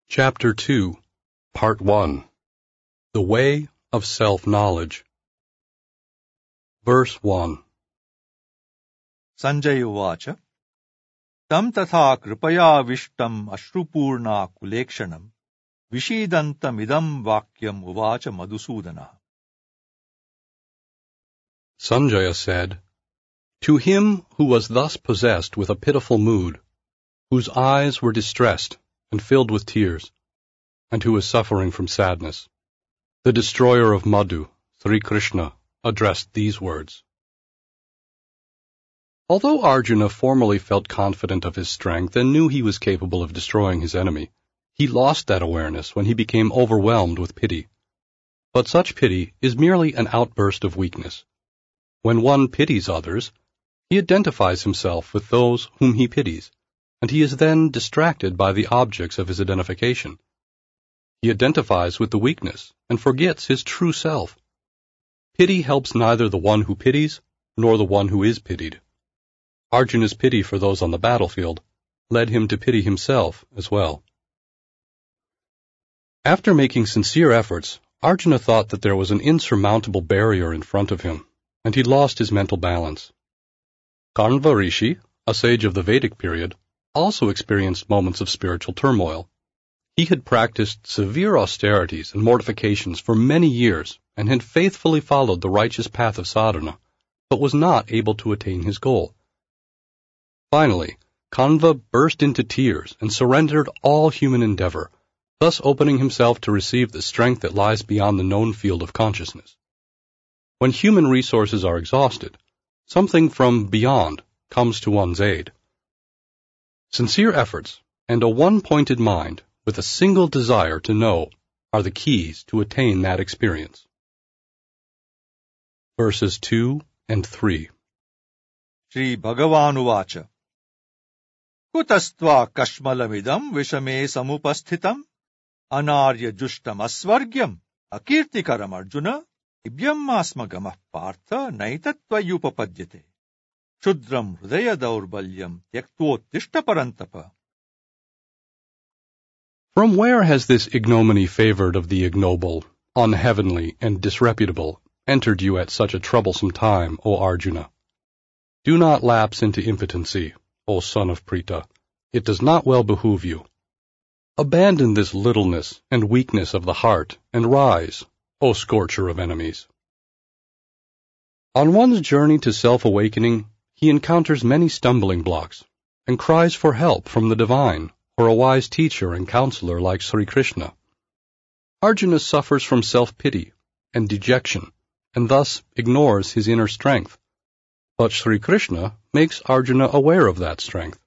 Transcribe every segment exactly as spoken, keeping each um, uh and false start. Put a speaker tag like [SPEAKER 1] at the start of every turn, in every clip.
[SPEAKER 1] Chapter two, Part one. The Way of Self-Knowledge. Verse one.
[SPEAKER 2] Sanjay uvacha tam tatha kripayaavishtam ashrupurna kulekshanam vishidantam idam vakyam uvacha Madhusudana.
[SPEAKER 1] Sanjaya said, To him who was thus possessed with a pitiful mood, whose eyes were distressed and filled with tears, and who was suffering from sadness, the destroyer of Madhu, Sri Krishna, addressed these words. Although Arjuna formerly felt confident of his strength and knew he was capable of destroying his enemy, he lost that awareness when he became overwhelmed with pity. But such pity is merely an outburst of weakness. When one pities others, he identifies himself with those whom he pities, and he is then distracted by the objects of his identification. He identifies with the weakness and forgets his true self. Pity helps neither the one who pities nor the one who is pitied. Arjuna's pity for those on the battlefield led him to pity himself as well. After making sincere efforts, Arjuna thought that there was an insurmountable barrier in front of him, and he lost his mental balance. Kanva Rishi, a sage of the Vedic period, also experienced moments of spiritual turmoil. He had practiced severe austerities and mortifications for many years and had faithfully followed the righteous path of sadhana, but was not able to attain his goal. Finally, Kanva burst into tears and surrendered all human endeavor, thus opening himself to receive the strength that lies beyond the known field of consciousness. When human resources are exhausted, something from beyond comes to one's aid. Sincere efforts and a one-pointed mind with a single desire to know are the keys to attain that experience. Verses two and three.
[SPEAKER 2] Shri Bhagavan uvacha Kutastva kashmalamidam vishame samupasthitam anarya jushtam asvargyam akirtikaram arjuna ibyam asmagamah partha naitatvayupapadyate Shudram hridaya daurbalyam tyaktvottishta parantapa.
[SPEAKER 1] From where has this ignominy favored of the ignoble, unheavenly, and disreputable entered you at such a troublesome time, O Arjuna? Do not lapse into impotency, O son of Pritha. It does not well behoove you. Abandon this littleness and weakness of the heart, and rise, O scorcher of enemies. On one's journey to self-awakening, he encounters many stumbling blocks, and cries for help from the divine, or a wise teacher and counselor like Sri Krishna. Arjuna suffers from self-pity and dejection, and thus ignores his inner strength. But Sri Krishna makes Arjuna aware of that strength.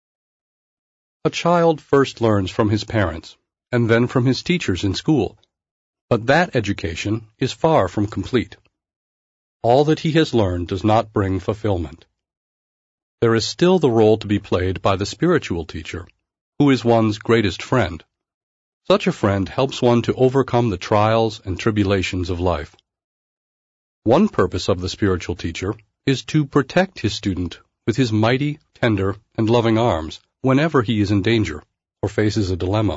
[SPEAKER 1] A child first learns from his parents, and then from his teachers in school, but that education is far from complete. All that he has learned does not bring fulfillment. There is still the role to be played by the spiritual teacher, who is one's greatest friend. Such a friend helps one to overcome the trials and tribulations of life. One purpose of the spiritual teacher is to protect his student with his mighty, tender, and loving arms whenever he is in danger or faces a dilemma.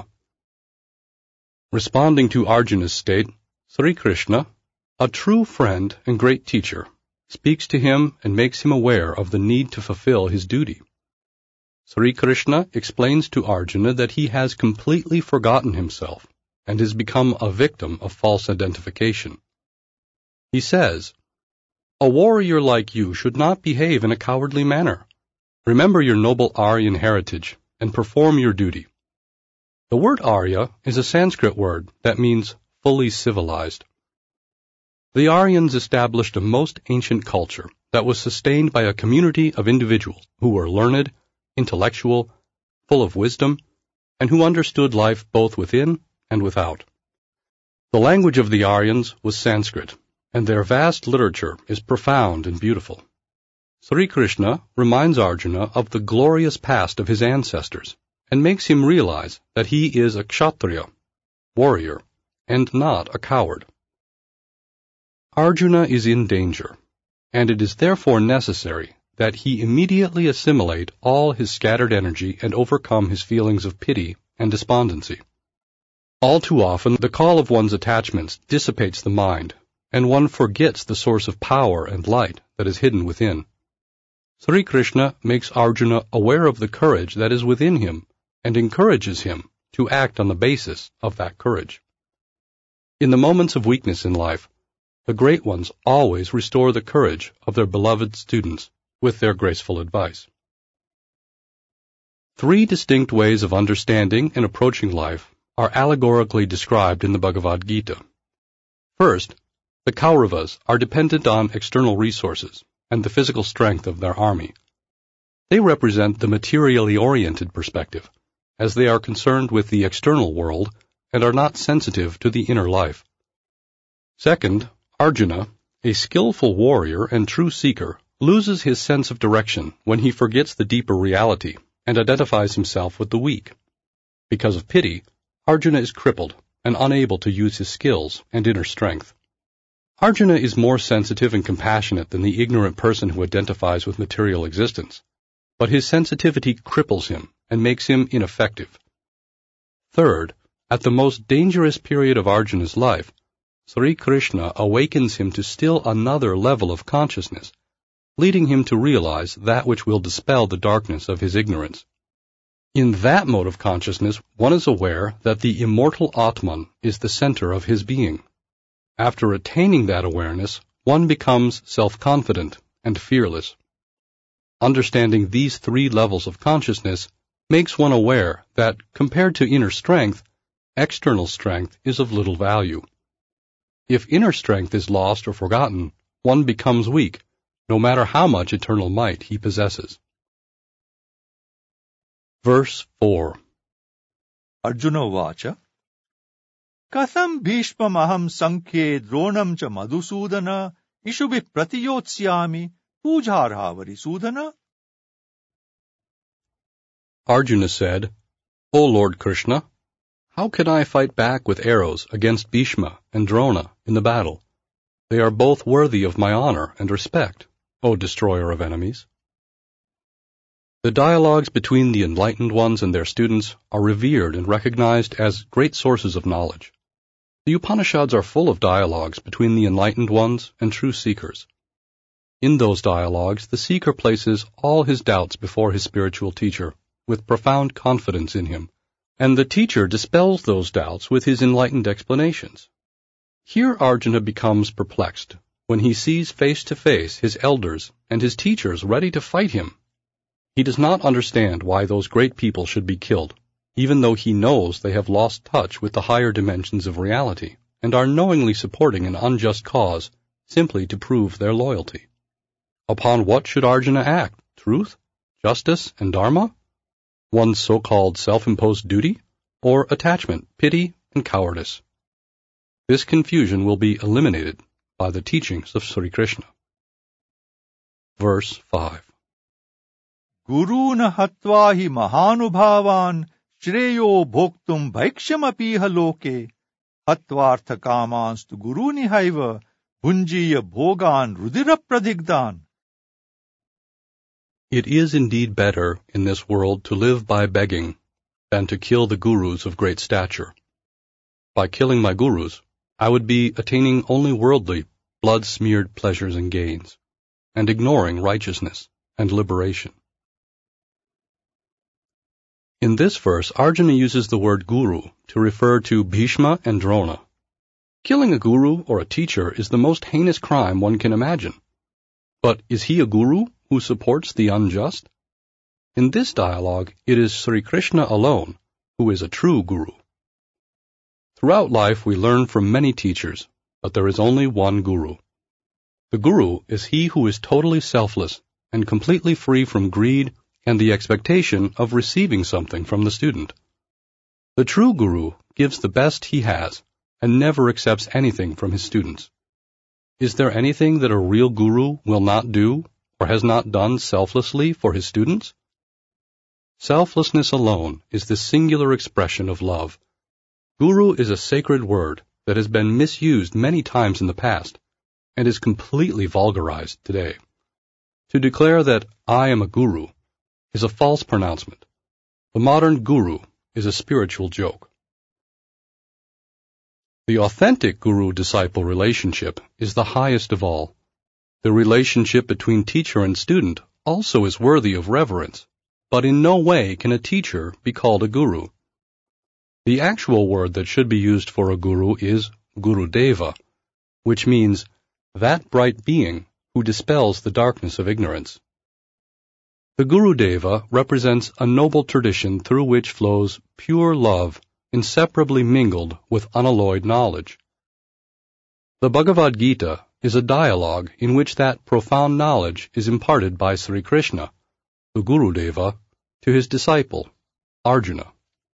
[SPEAKER 1] Responding to Arjuna's state, Sri Krishna, a true friend and great teacher, speaks to him and makes him aware of the need to fulfill his duty. Sri Krishna explains to Arjuna that he has completely forgotten himself and has become a victim of false identification. He says, A warrior like you should not behave in a cowardly manner. Remember your noble Aryan heritage and perform your duty. The word Arya is a Sanskrit word that means fully civilized. The Aryans established a most ancient culture that was sustained by a community of individuals who were learned, intellectual, full of wisdom, and who understood life both within and without. The language of the Aryans was Sanskrit, and their vast literature is profound and beautiful. Sri Krishna reminds Arjuna of the glorious past of his ancestors, and makes him realize that he is a kshatriya, warrior, and not a coward. Arjuna is in danger, and it is therefore necessary that he immediately assimilate all his scattered energy and overcome his feelings of pity and despondency. All too often, the call of one's attachments dissipates the mind, and one forgets the source of power and light that is hidden within. Sri Krishna makes Arjuna aware of the courage that is within him and encourages him to act on the basis of that courage. In the moments of weakness in life, the great ones always restore the courage of their beloved students with their graceful advice. Three distinct ways of understanding and approaching life are allegorically described in the Bhagavad Gita. First, the Kauravas are dependent on external resources and the physical strength of their army. They represent the materially oriented perspective, as they are concerned with the external world and are not sensitive to the inner life. Second, Arjuna, a skillful warrior and true seeker, loses his sense of direction when he forgets the deeper reality and identifies himself with the weak. Because of pity, Arjuna is crippled and unable to use his skills and inner strength. Arjuna is more sensitive and compassionate than the ignorant person who identifies with material existence, but his sensitivity cripples him and makes him ineffective. Third, at the most dangerous period of Arjuna's life, Sri Krishna awakens him to still another level of consciousness, leading him to realize that which will dispel the darkness of his ignorance. In that mode of consciousness, one is aware that the immortal Atman is the center of his being. After attaining that awareness, one becomes self-confident and fearless. Understanding these three levels of consciousness makes one aware that, compared to inner strength, external strength is of little value. If inner strength is lost or forgotten, one becomes weak, no matter how much eternal might he possesses. Verse four.
[SPEAKER 2] Arjuna Vacha Katham Bhishmamaham Sankhye Dronam cha Madhusudana Ishubhi Pratiyotsyami Pujarhavari Sudana.
[SPEAKER 1] Arjuna said, O Lord Krishna, how can I fight back with arrows against Bhishma and Drona in the battle? They are both worthy of my honor and respect, O destroyer of enemies. The dialogues between the enlightened ones and their students are revered and recognized as great sources of knowledge. The Upanishads are full of dialogues between the enlightened ones and true seekers. In those dialogues, the seeker places all his doubts before his spiritual teacher, with profound confidence in him, and the teacher dispels those doubts with his enlightened explanations. Here Arjuna becomes perplexed when he sees face to face his elders and his teachers ready to fight him. He does not understand why those great people should be killed, even though he knows they have lost touch with the higher dimensions of reality and are knowingly supporting an unjust cause simply to prove their loyalty. Upon what should Arjuna act? Truth, justice, and dharma? One's so-called self-imposed duty? Or attachment, pity, and cowardice? This confusion will be eliminated by the teachings of Sri Krishna. Verse five.
[SPEAKER 2] Guruna hatva hi mahanubhavan shreyo bhoktum bhaikshyamapiha loke hatvartha kamanstu guruni haiva bhunjiya bhogan rudira pradigdan.
[SPEAKER 1] It is indeed better in this world to live by begging than to kill the gurus of great stature. By killing my gurus, I would be attaining only worldly, blood-smeared pleasures and gains, and ignoring righteousness and liberation. In this verse, Arjuna uses the word guru to refer to Bhishma and Drona. Killing a guru or a teacher is the most heinous crime one can imagine. But is he a guru who supports the unjust? In this dialogue, it is Sri Krishna alone who is a true guru. Throughout life, we learn from many teachers, but there is only one guru. The guru is he who is totally selfless and completely free from greed and the expectation of receiving something from the student. The true guru gives the best he has and never accepts anything from his students. Is there anything that a real guru will not do or has not done selflessly for his students? Selflessness alone is the singular expression of love. Guru is a sacred word that has been misused many times in the past and is completely vulgarized today. To declare that I am a guru is a false pronouncement. The modern guru is a spiritual joke. The authentic guru-disciple relationship is the highest of all. The relationship between teacher and student also is worthy of reverence, but in no way can a teacher be called a guru. The actual word that should be used for a guru is Gurudeva, which means that bright being who dispels the darkness of ignorance. The Gurudeva represents a noble tradition through which flows pure love, inseparably mingled with unalloyed knowledge. The Bhagavad Gita is a dialogue in which that profound knowledge is imparted by Sri Krishna, the Gurudeva, to his disciple, Arjuna.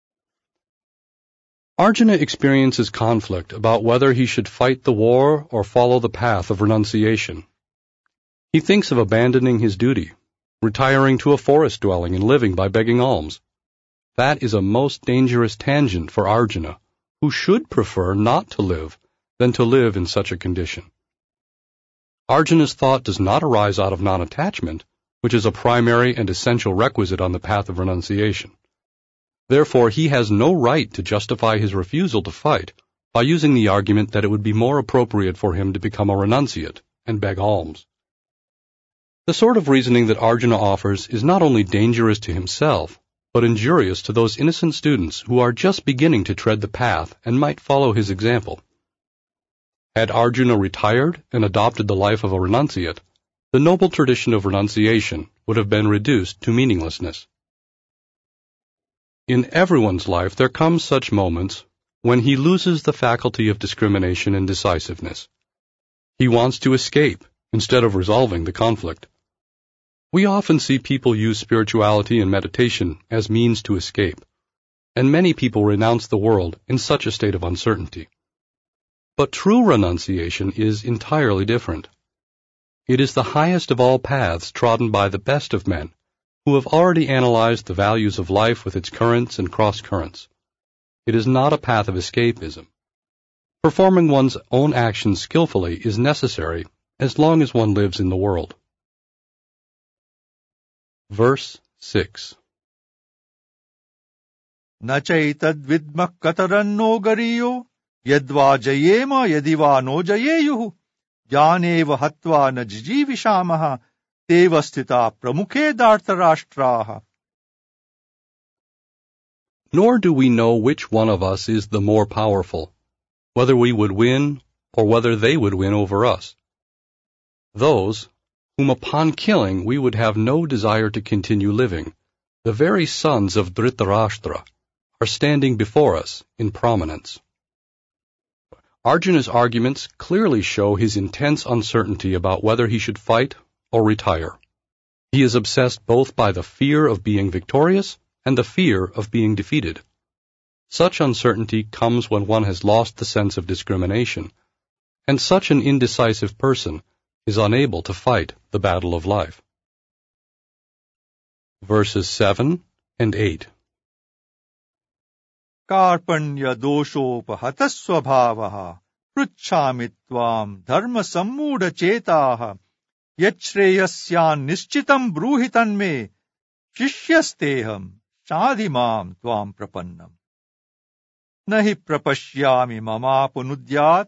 [SPEAKER 1] Arjuna experiences conflict about whether he should fight the war or follow the path of renunciation. He thinks of abandoning his duty, retiring to a forest dwelling and living by begging alms. That is a most dangerous tangent for Arjuna, who should prefer not to live than to live in such a condition. Arjuna's thought does not arise out of non-attachment, which is a primary and essential requisite on the path of renunciation. Therefore, he has no right to justify his refusal to fight by using the argument that it would be more appropriate for him to become a renunciate and beg alms. The sort of reasoning that Arjuna offers is not only dangerous to himself, but injurious to those innocent students who are just beginning to tread the path and might follow his example. Had Arjuna retired and adopted the life of a renunciate, the noble tradition of renunciation would have been reduced to meaninglessness. In everyone's life there come such moments when he loses the faculty of discrimination and decisiveness. He wants to escape instead of resolving the conflict. We often see people use spirituality and meditation as means to escape, and many people renounce the world in such a state of uncertainty. But true renunciation is entirely different. It is the highest of all paths trodden by the best of men, who have already analyzed the values of life with its currents and cross-currents. It is not a path of escapism. Performing one's own actions skillfully is necessary as long as one lives in the world. Verse six.
[SPEAKER 2] Na chaitad vidmak kataranno gariyo yadva jayema yadiva no jayeyuhu jnaneva hatva na jijivishamaha devastita pramukhe dhartarashtraha.
[SPEAKER 1] Nor do we know which one of us is the more powerful, whether we would win or whether they would win over us. Those whom upon killing we would have no desire to continue living, the very sons of Dhritarashtra, are standing before us in prominence. Arjuna's arguments clearly show his intense uncertainty about whether he should fight or retire. He is obsessed both by the fear of being victorious and the fear of being defeated. Such uncertainty comes when one has lost the sense of discrimination, and such an indecisive person is unable to fight the battle of life. Verses seven and eight.
[SPEAKER 2] Karpanya doshopahatasvabhavaha pruchhami tvam dharma sammuda chetaha yachreyasyan nishchitam bruhitan me shishyasteham shadhimam tvam prapannam nahi prapashyami mamapunudyat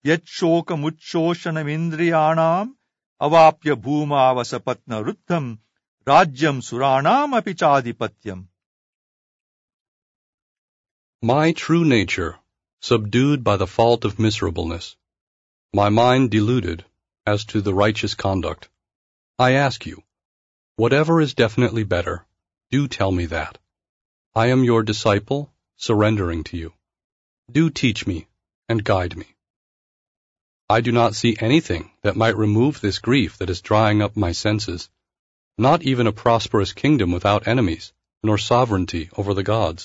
[SPEAKER 2] yachshokamuchoshanamindriyanam avapya bhumavasapatna ruddham rajyam suranam api chadipatyam.
[SPEAKER 1] My true nature, subdued by the fault of miserableness, my mind deluded as to the righteous conduct, I ask you, whatever is definitely better, do tell me that. I am your disciple, surrendering to you. Do teach me and guide me. I do not see anything that might remove this grief that is drying up my senses, not even a prosperous kingdom without enemies, nor sovereignty over the gods.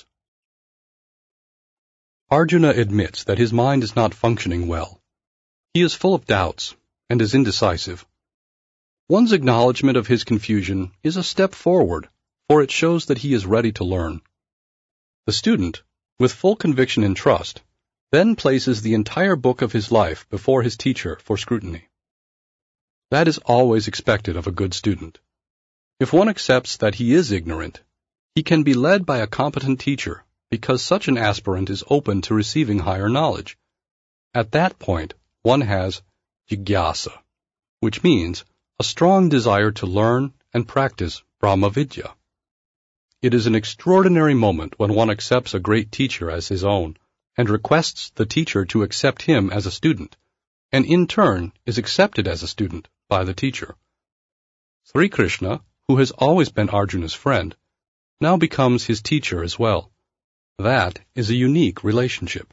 [SPEAKER 1] Arjuna admits that his mind is not functioning well. He is full of doubts and is indecisive. One's acknowledgement of his confusion is a step forward, for it shows that he is ready to learn. The student, with full conviction and trust, then places the entire book of his life before his teacher for scrutiny. That is always expected of a good student. If one accepts that he is ignorant, he can be led by a competent teacher, because such an aspirant is open to receiving higher knowledge. At that point, one has jigyasa, which means a strong desire to learn and practice Brahmavidya. It is an extraordinary moment when one accepts a great teacher as his own and requests the teacher to accept him as a student, and in turn is accepted as a student by the teacher. Sri Krishna, who has always been Arjuna's friend, now becomes his teacher as well. That is a unique relationship.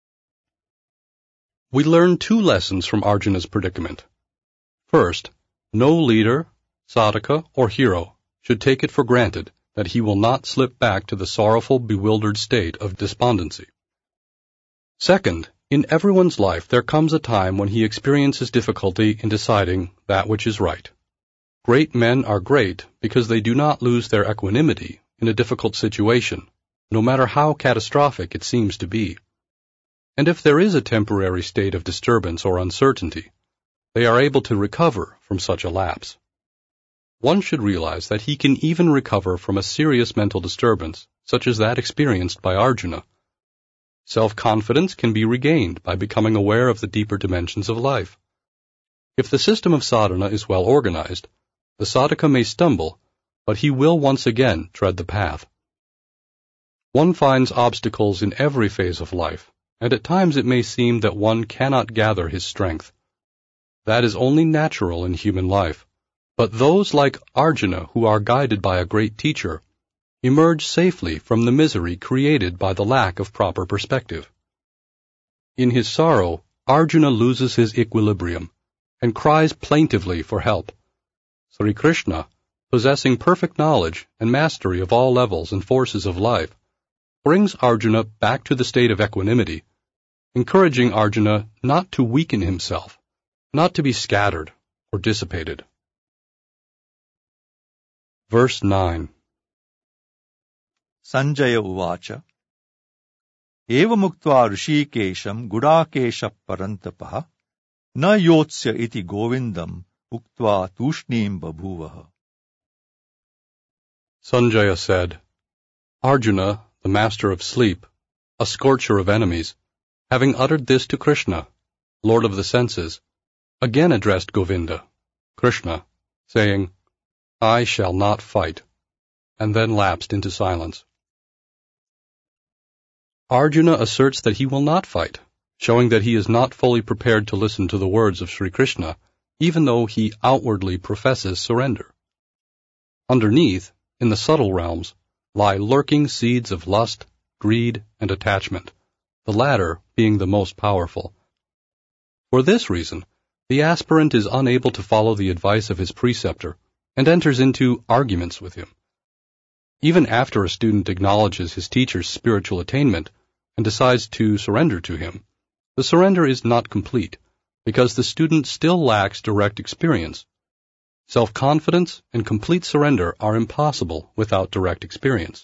[SPEAKER 1] We learn two lessons from Arjuna's predicament. First, no leader, sadhaka, or hero should take it for granted that he will not slip back to the sorrowful, bewildered state of despondency. Second, in everyone's life there comes a time when he experiences difficulty in deciding that which is right. Great men are great because they do not lose their equanimity in a difficult situation, no matter how catastrophic it seems to be. And if there is a temporary state of disturbance or uncertainty, they are able to recover from such a lapse. One should realize that he can even recover from a serious mental disturbance, such as that experienced by Arjuna. Self-confidence can be regained by becoming aware of the deeper dimensions of life. If the system of sadhana is well organized, the sadhaka may stumble, but he will once again tread the path. One finds obstacles in every phase of life, and at times it may seem that one cannot gather his strength. That is only natural in human life. But those like Arjuna who are guided by a great teacher emerge safely from the misery created by the lack of proper perspective. In his sorrow, Arjuna loses his equilibrium and cries plaintively for help. Sri Krishna, possessing perfect knowledge and mastery of all levels and forces of life, brings Arjuna back to the state of equanimity, encouraging Arjuna not to weaken himself, not to be scattered or dissipated. Verse nine.
[SPEAKER 2] Sanjaya uvacha Evamuktva rishikesham gudakesha parantapaha na yotsya iti govindam uktva tushnim babhuvaha.
[SPEAKER 1] Sanjaya said, Arjuna, the master of sleep, a scorcher of enemies, having uttered this to Krishna, Lord of the senses, again addressed Govinda, Krishna, saying, I shall not fight, and then lapsed into silence. Arjuna asserts that he will not fight, showing that he is not fully prepared to listen to the words of Sri Krishna, even though he outwardly professes surrender. Underneath, in the subtle realms, lie lurking seeds of lust, greed, and attachment, the latter being the most powerful. For this reason, the aspirant is unable to follow the advice of his preceptor, and enters into arguments with him. Even after a student acknowledges his teacher's spiritual attainment and decides to surrender to him, the surrender is not complete because the student still lacks direct experience. Self-confidence and complete surrender are impossible without direct experience.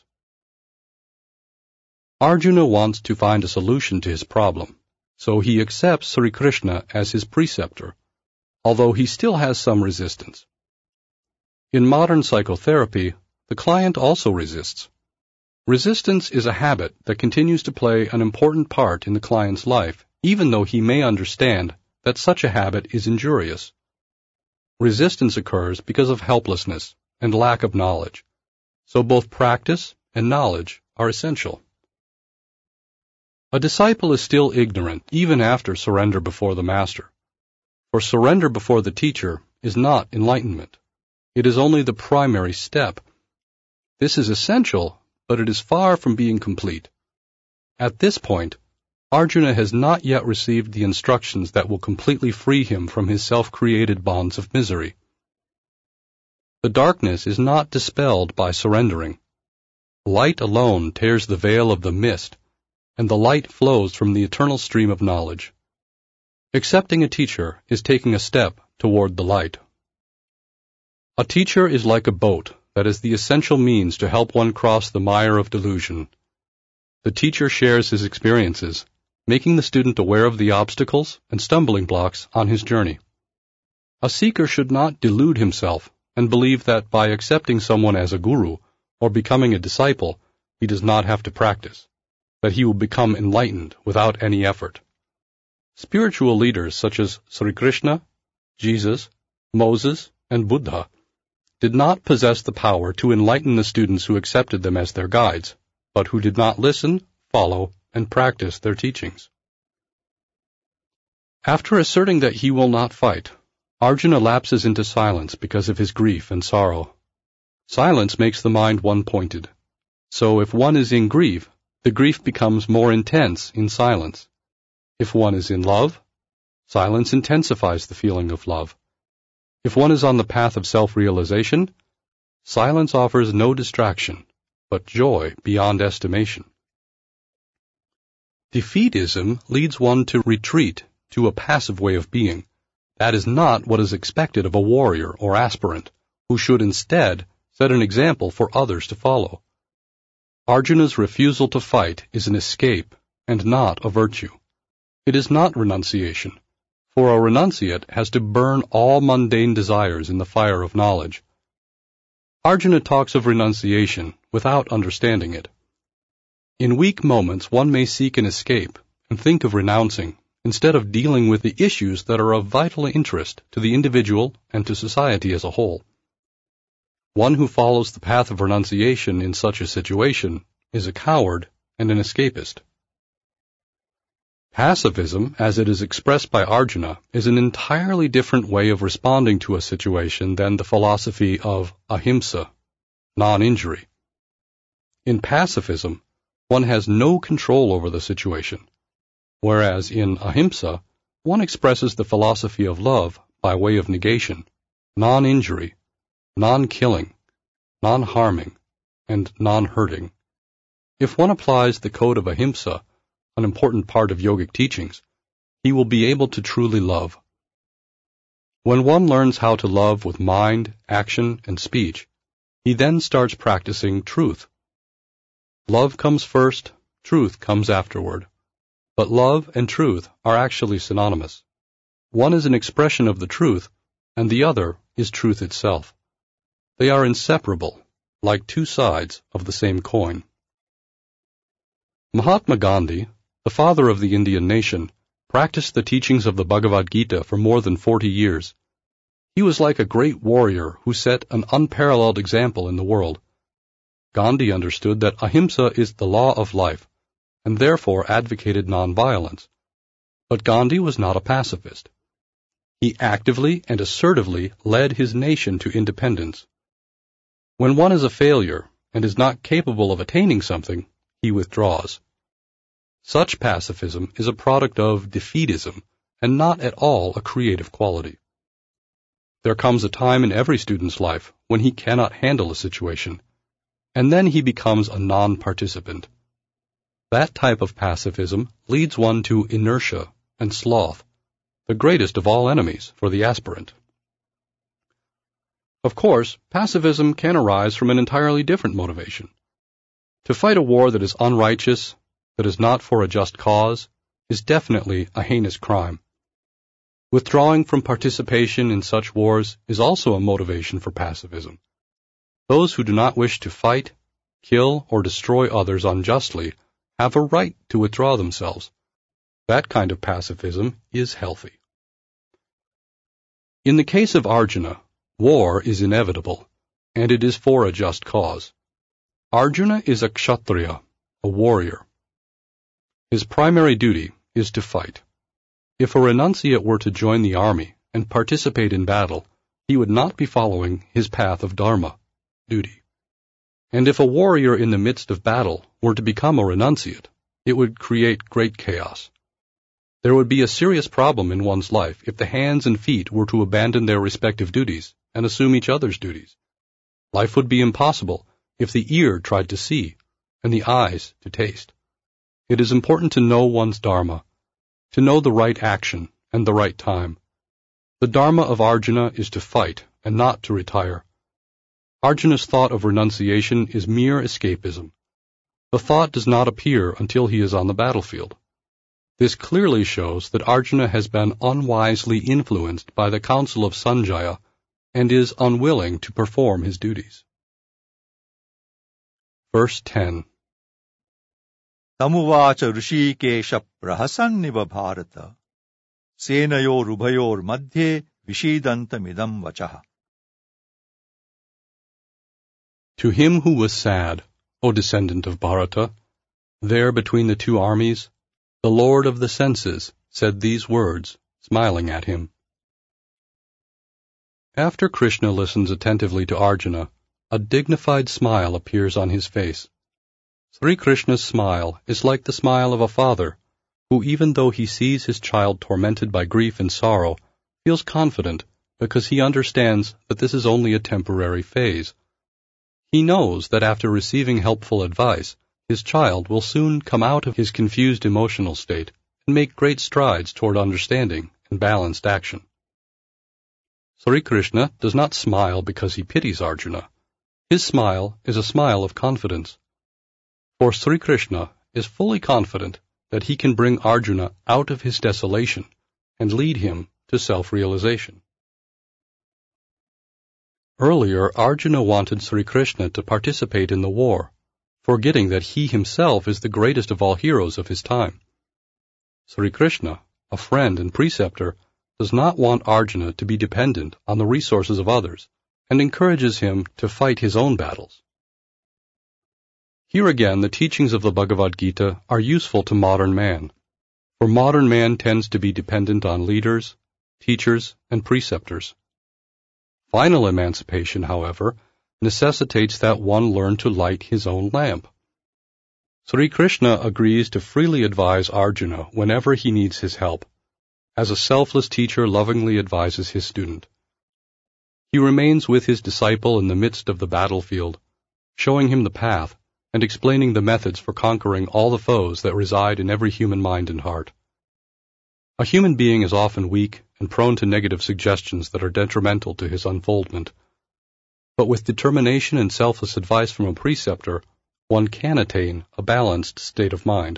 [SPEAKER 1] Arjuna wants to find a solution to his problem, so he accepts Sri Krishna as his preceptor, although he still has some resistance. In modern psychotherapy, the client also resists. Resistance is a habit that continues to play an important part in the client's life, even though he may understand that such a habit is injurious. Resistance occurs because of helplessness and lack of knowledge, so both practice and knowledge are essential. A disciple is still ignorant even after surrender before the master, for surrender before the teacher is not enlightenment. It is only the primary step. This is essential, but it is far from being complete. At this point, Arjuna has not yet received the instructions that will completely free him from his self-created bonds of misery. The darkness is not dispelled by surrendering. Light alone tears the veil of the mist, and the light flows from the eternal stream of knowledge. Accepting a teacher is taking a step toward the light. A teacher is like a boat that is the essential means to help one cross the mire of delusion. The teacher shares his experiences, making the student aware of the obstacles and stumbling blocks on his journey. A seeker should not delude himself and believe that by accepting someone as a guru or becoming a disciple, he does not have to practice, that he will become enlightened without any effort. Spiritual leaders such as Sri Krishna, Jesus, Moses, and Buddha did not possess the power to enlighten the students who accepted them as their guides, but who did not listen, follow, and practice their teachings. After asserting that he will not fight, Arjuna lapses into silence because of his grief and sorrow. Silence makes the mind one-pointed. So if one is in grief, the grief becomes more intense in silence. If one is in love, silence intensifies the feeling of love. If one is on the path of self-realization, silence offers no distraction, but joy beyond estimation. Defeatism leads one to retreat to a passive way of being. That is not what is expected of a warrior or aspirant, who should instead set an example for others to follow. Arjuna's refusal to fight is an escape and not a virtue. It is not renunciation, for a renunciate has to burn all mundane desires in the fire of knowledge. Arjuna talks of renunciation without understanding it. In weak moments one may seek an escape and think of renouncing, instead of dealing with the issues that are of vital interest to the individual and to society as a whole. One who follows the path of renunciation in such a situation is a coward and an escapist. Pacifism, as it is expressed by Arjuna, is an entirely different way of responding to a situation than the philosophy of ahimsa, non-injury. In pacifism, one has no control over the situation, whereas in ahimsa, one expresses the philosophy of love by way of negation, non-injury, non-killing, non-harming, and non-hurting. If one applies the code of ahimsa, an important part of yogic teachings, he will be able to truly love. When one learns how to love with mind, action, and speech, he then starts practicing truth. Love comes first, truth comes afterward. But love and truth are actually synonymous. One is an expression of the truth, and the other is truth itself. They are inseparable, like two sides of the same coin. Mahatma Gandhi, the father of the Indian nation, practiced the teachings of the Bhagavad Gita for more than forty years. He was like a great warrior who set an unparalleled example in the world. Gandhi understood that ahimsa is the law of life, and therefore advocated nonviolence. But Gandhi was not a pacifist. He actively and assertively led his nation to independence. When one is a failure and is not capable of attaining something, he withdraws. Such pacifism is a product of defeatism and not at all a creative quality. There comes a time in every student's life when he cannot handle a situation, and then he becomes a non-participant. That type of pacifism leads one to inertia and sloth, the greatest of all enemies for the aspirant. Of course, pacifism can arise from an entirely different motivation. To fight a war that is unrighteous, that is not for a just cause, is definitely a heinous crime. Withdrawing from participation in such wars is also a motivation for pacifism. Those who do not wish to fight, kill, or destroy others unjustly have a right to withdraw themselves. That kind of pacifism is healthy. In the case of Arjuna, war is inevitable, and it is for a just cause. Arjuna is a kshatriya, a warrior. His primary duty is to fight. If a renunciate were to join the army and participate in battle, he would not be following his path of dharma, duty. And if a warrior in the midst of battle were to become a renunciate, it would create great chaos. There would be a serious problem in one's life if the hands and feet were to abandon their respective duties and assume each other's duties. Life would be impossible if the ear tried to see and the eyes to taste. It is important to know one's dharma, to know the right action and the right time. The dharma of Arjuna is to fight and not to retire. Arjuna's thought of renunciation is mere escapism. The thought does not appear until he is on the battlefield. This clearly shows that Arjuna has been unwisely influenced by the counsel of Sanjaya and is unwilling to perform his duties. Verse ten.
[SPEAKER 2] Tamuvacha Rishikesha Prahasanneva Bharata सेनयोरुभयोर् मध्ये विषीदन्तमिदं वचः.
[SPEAKER 1] To him who was sad, O descendant of Bharata, there between the two armies, the Lord of the senses said these words, smiling at him. After Krishna listens attentively to Arjuna, a dignified smile appears on his face. Sri Krishna's smile is like the smile of a father, who even though he sees his child tormented by grief and sorrow, feels confident because he understands that this is only a temporary phase. He knows that after receiving helpful advice, his child will soon come out of his confused emotional state and make great strides toward understanding and balanced action. Sri Krishna does not smile because he pities Arjuna. His smile is a smile of confidence. For Sri Krishna is fully confident that he can bring Arjuna out of his desolation and lead him to self-realization. Earlier, Arjuna wanted Sri Krishna to participate in the war, forgetting that he himself is the greatest of all heroes of his time. Sri Krishna, a friend and preceptor, does not want Arjuna to be dependent on the resources of others and encourages him to fight his own battles. Here again, the teachings of the Bhagavad Gita are useful to modern man, for modern man tends to be dependent on leaders, teachers, and preceptors. Final emancipation, however, necessitates that one learn to light his own lamp. Sri Krishna agrees to freely advise Arjuna whenever he needs his help, as a selfless teacher lovingly advises his student. He remains with his disciple in the midst of the battlefield, showing him the path and explaining the methods for conquering all the foes that reside in every human mind and heart. A human being is often weak and prone to negative suggestions that are detrimental to his unfoldment. But with determination and selfless advice from a preceptor, one can attain a balanced state of mind.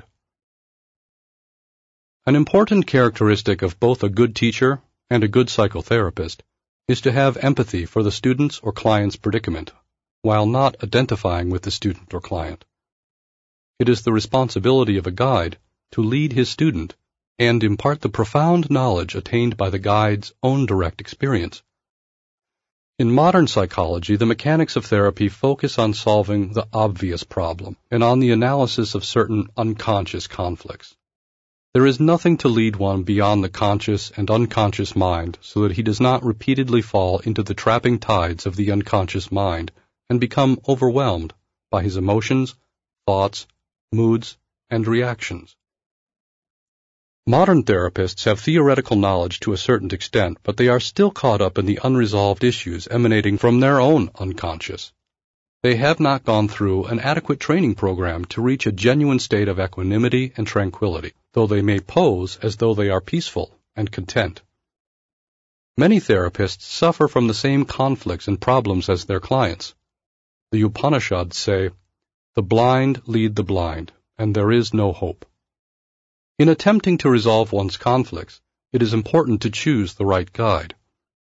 [SPEAKER 1] An important characteristic of both a good teacher and a good psychotherapist is to have empathy for the student's or client's predicament, while not identifying with the student or client. It is the responsibility of a guide to lead his student and impart the profound knowledge attained by the guide's own direct experience. In modern psychology, the mechanics of therapy focus on solving the obvious problem and on the analysis of certain unconscious conflicts. There is nothing to lead one beyond the conscious and unconscious mind so that he does not repeatedly fall into the trapping tides of the unconscious mind and become overwhelmed by his emotions, thoughts, moods, and reactions. Modern therapists have theoretical knowledge to a certain extent, but they are still caught up in the unresolved issues emanating from their own unconscious. They have not gone through an adequate training program to reach a genuine state of equanimity and tranquility, though they may pose as though they are peaceful and content. Many therapists suffer from the same conflicts and problems as their clients. The Upanishads say, "The blind lead the blind, and there is no hope." In attempting to resolve one's conflicts, it is important to choose the right guide.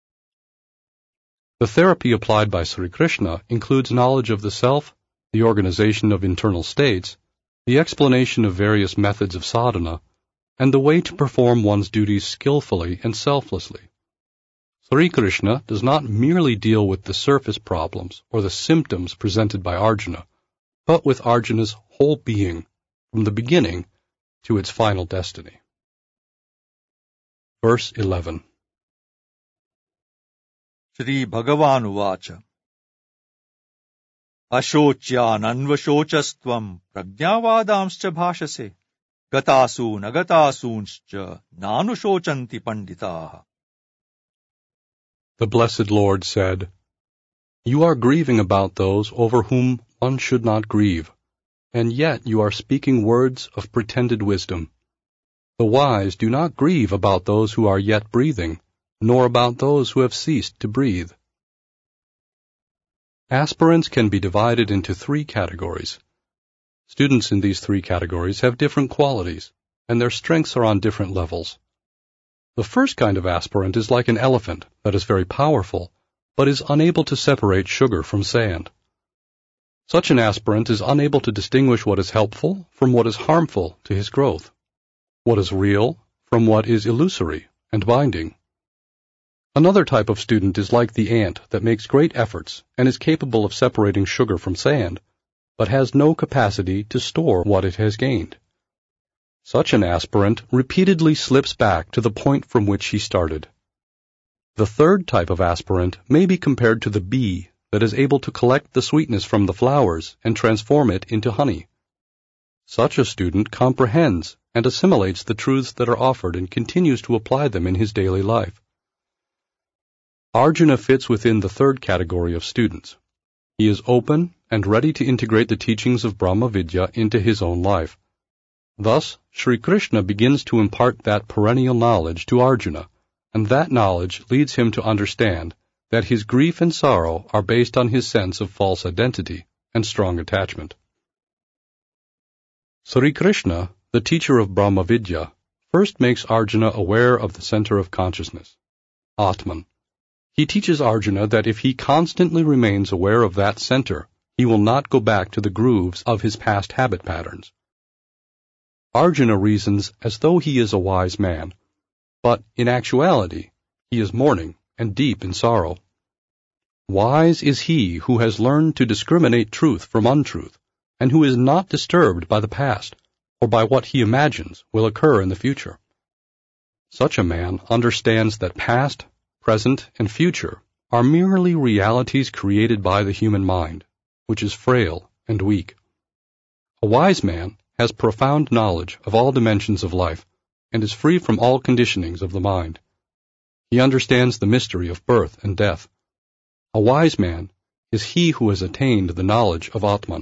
[SPEAKER 1] The therapy applied by Sri Krishna includes knowledge of the self, the organization of internal states, the explanation of various methods of sadhana, and the way to perform one's duties skillfully and selflessly. Sri Krishna does not merely deal with the surface problems or the symptoms presented by Arjuna, but with Arjuna's whole being, from the beginning to its final destiny. Verse eleven.
[SPEAKER 2] Shri Bhagavan Uvacha Ashocyananvashocastvam prajnavadamscha bhashase gatasu nagatasunscha nanushocanti panditaha.
[SPEAKER 1] The Blessed Lord said, "You are grieving about those over whom one should not grieve, and yet you are speaking words of pretended wisdom. The wise do not grieve about those who are yet breathing, nor about those who have ceased to breathe." Aspirants can be divided into three categories. Students in these three categories have different qualities, and their strengths are on different levels. The first kind of aspirant is like an elephant that is very powerful, but is unable to separate sugar from sand. Such an aspirant is unable to distinguish what is helpful from what is harmful to his growth, what is real from what is illusory and binding. Another type of student is like the ant that makes great efforts and is capable of separating sugar from sand, but has no capacity to store what it has gained. Such an aspirant repeatedly slips back to the point from which he started. The third type of aspirant may be compared to the bee that is able to collect the sweetness from the flowers and transform it into honey. Such a student comprehends and assimilates the truths that are offered and continues to apply them in his daily life. Arjuna fits within the third category of students. He is open and ready to integrate the teachings of Brahma Vidya into his own life. Thus, Sri Krishna begins to impart that perennial knowledge to Arjuna, and that knowledge leads him to understand that his grief and sorrow are based on his sense of false identity and strong attachment. Sri Krishna, the teacher of Brahma Vidya, first makes Arjuna aware of the center of consciousness, Atman. He teaches Arjuna that if he constantly remains aware of that center, he will not go back to the grooves of his past habit patterns. Arjuna reasons as though he is a wise man, but in actuality, he is mourning and deep in sorrow. Wise is he who has learned to discriminate truth from untruth, and who is not disturbed by the past, or by what he imagines will occur in the future. Such a man understands that past, present, and future are merely realities created by the human mind, which is frail and weak. A wise man has profound knowledge of all dimensions of life, and is free from all conditionings of the mind. He understands the mystery of birth and death. A wise man is he who has attained the knowledge of Atman.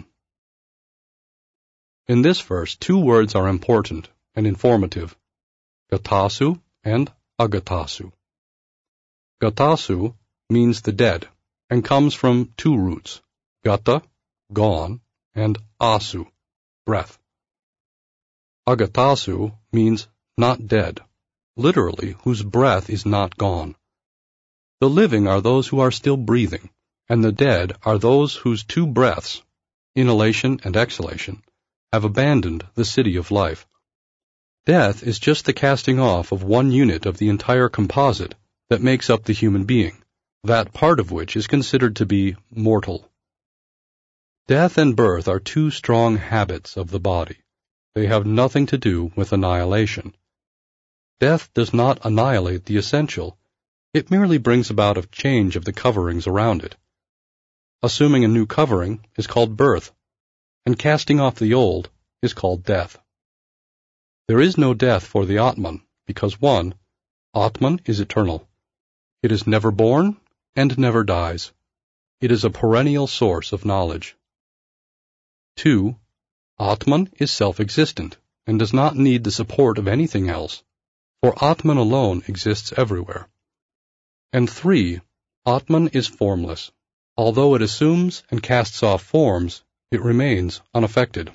[SPEAKER 1] In this verse, two words are important and informative, Gatasu and Agatasu. Gatasu means the dead, and comes from two roots, Gata, gone, and Asu, breath. Agatasu means not dead, literally whose breath is not gone. The living are those who are still breathing, and the dead are those whose two breaths, inhalation and exhalation, have abandoned the city of life. Death is just the casting off of one unit of the entire composite that makes up the human being, that part of which is considered to be mortal. Death and birth are two strong habits of the body. They have nothing to do with annihilation. Death does not annihilate the essential. It merely brings about a change of the coverings around it. Assuming a new covering is called birth, and casting off the old is called death. There is no death for the Atman, because one, Atman is eternal. It is never born and never dies. It is a perennial source of knowledge. Two, Atman is self-existent and does not need the support of anything else, for Atman alone exists everywhere. And three, Atman is formless. Although it assumes and casts off forms, it remains unaffected.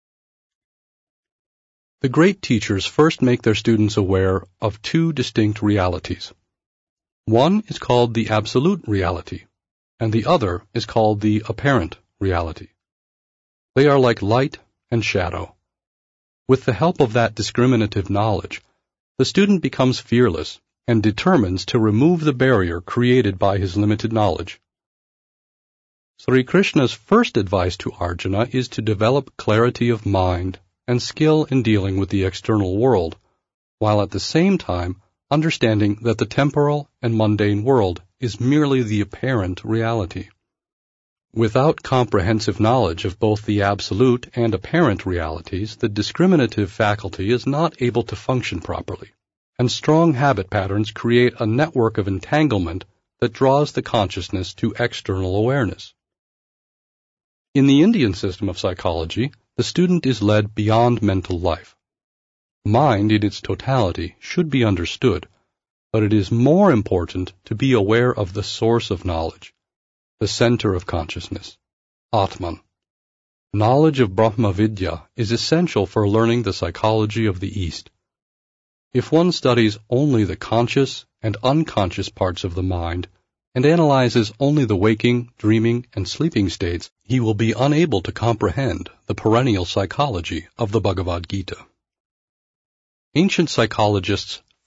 [SPEAKER 1] The great teachers first make their students aware of two distinct realities. One is called the absolute reality, and the other is called the apparent reality. They are like light and shadow. With the help of that discriminative knowledge, the student becomes fearless and determines to remove the barrier created by his limited knowledge. Sri Krishna's first advice to Arjuna is to develop clarity of mind and skill in dealing with the external world, while at the same time understanding that the temporal and mundane world is merely the apparent reality. Without comprehensive knowledge of both the absolute and apparent realities, the discriminative faculty is not able to function properly, and strong habit patterns create a network of entanglement that draws the consciousness to external awareness. In the Indian system of psychology, the student is led beyond mental life. Mind in its totality should be understood, but it is more important to be aware of the source of knowledge, the center of consciousness, Atman. Knowledge of Brahma Vidya is essential for learning the psychology of the East. If one studies only the conscious and unconscious parts of the mind, and analyzes only the waking, dreaming, and sleeping states, he will be unable to comprehend the perennial psychology of the Bhagavad Gita. Ancient psychologists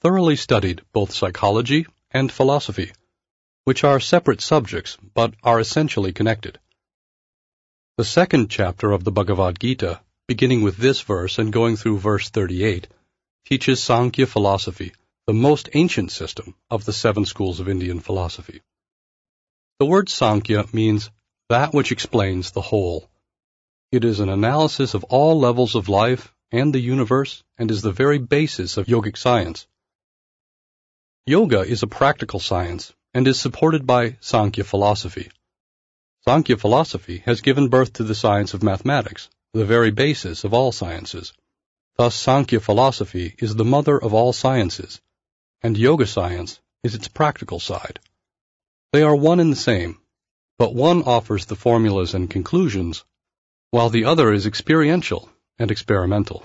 [SPEAKER 1] thoroughly studied both psychology and philosophy, which are separate subjects but are essentially connected. The second chapter of the Bhagavad Gita, beginning with this verse and going through verse thirty-eight, teaches Sankhya philosophy, the most ancient system of the seven schools of Indian philosophy. The word Sankhya means that which explains the whole. It is an analysis of all levels of life and the universe and is the very basis of yogic science. Yoga is a practical science and is supported by Sankhya philosophy. Sankhya philosophy has given birth to the science of mathematics, the very basis of all sciences. Thus, Sankhya philosophy is the mother of all sciences, and yoga science is its practical side. They are one and the same, but one offers the formulas and conclusions, while the other is experiential and experimental.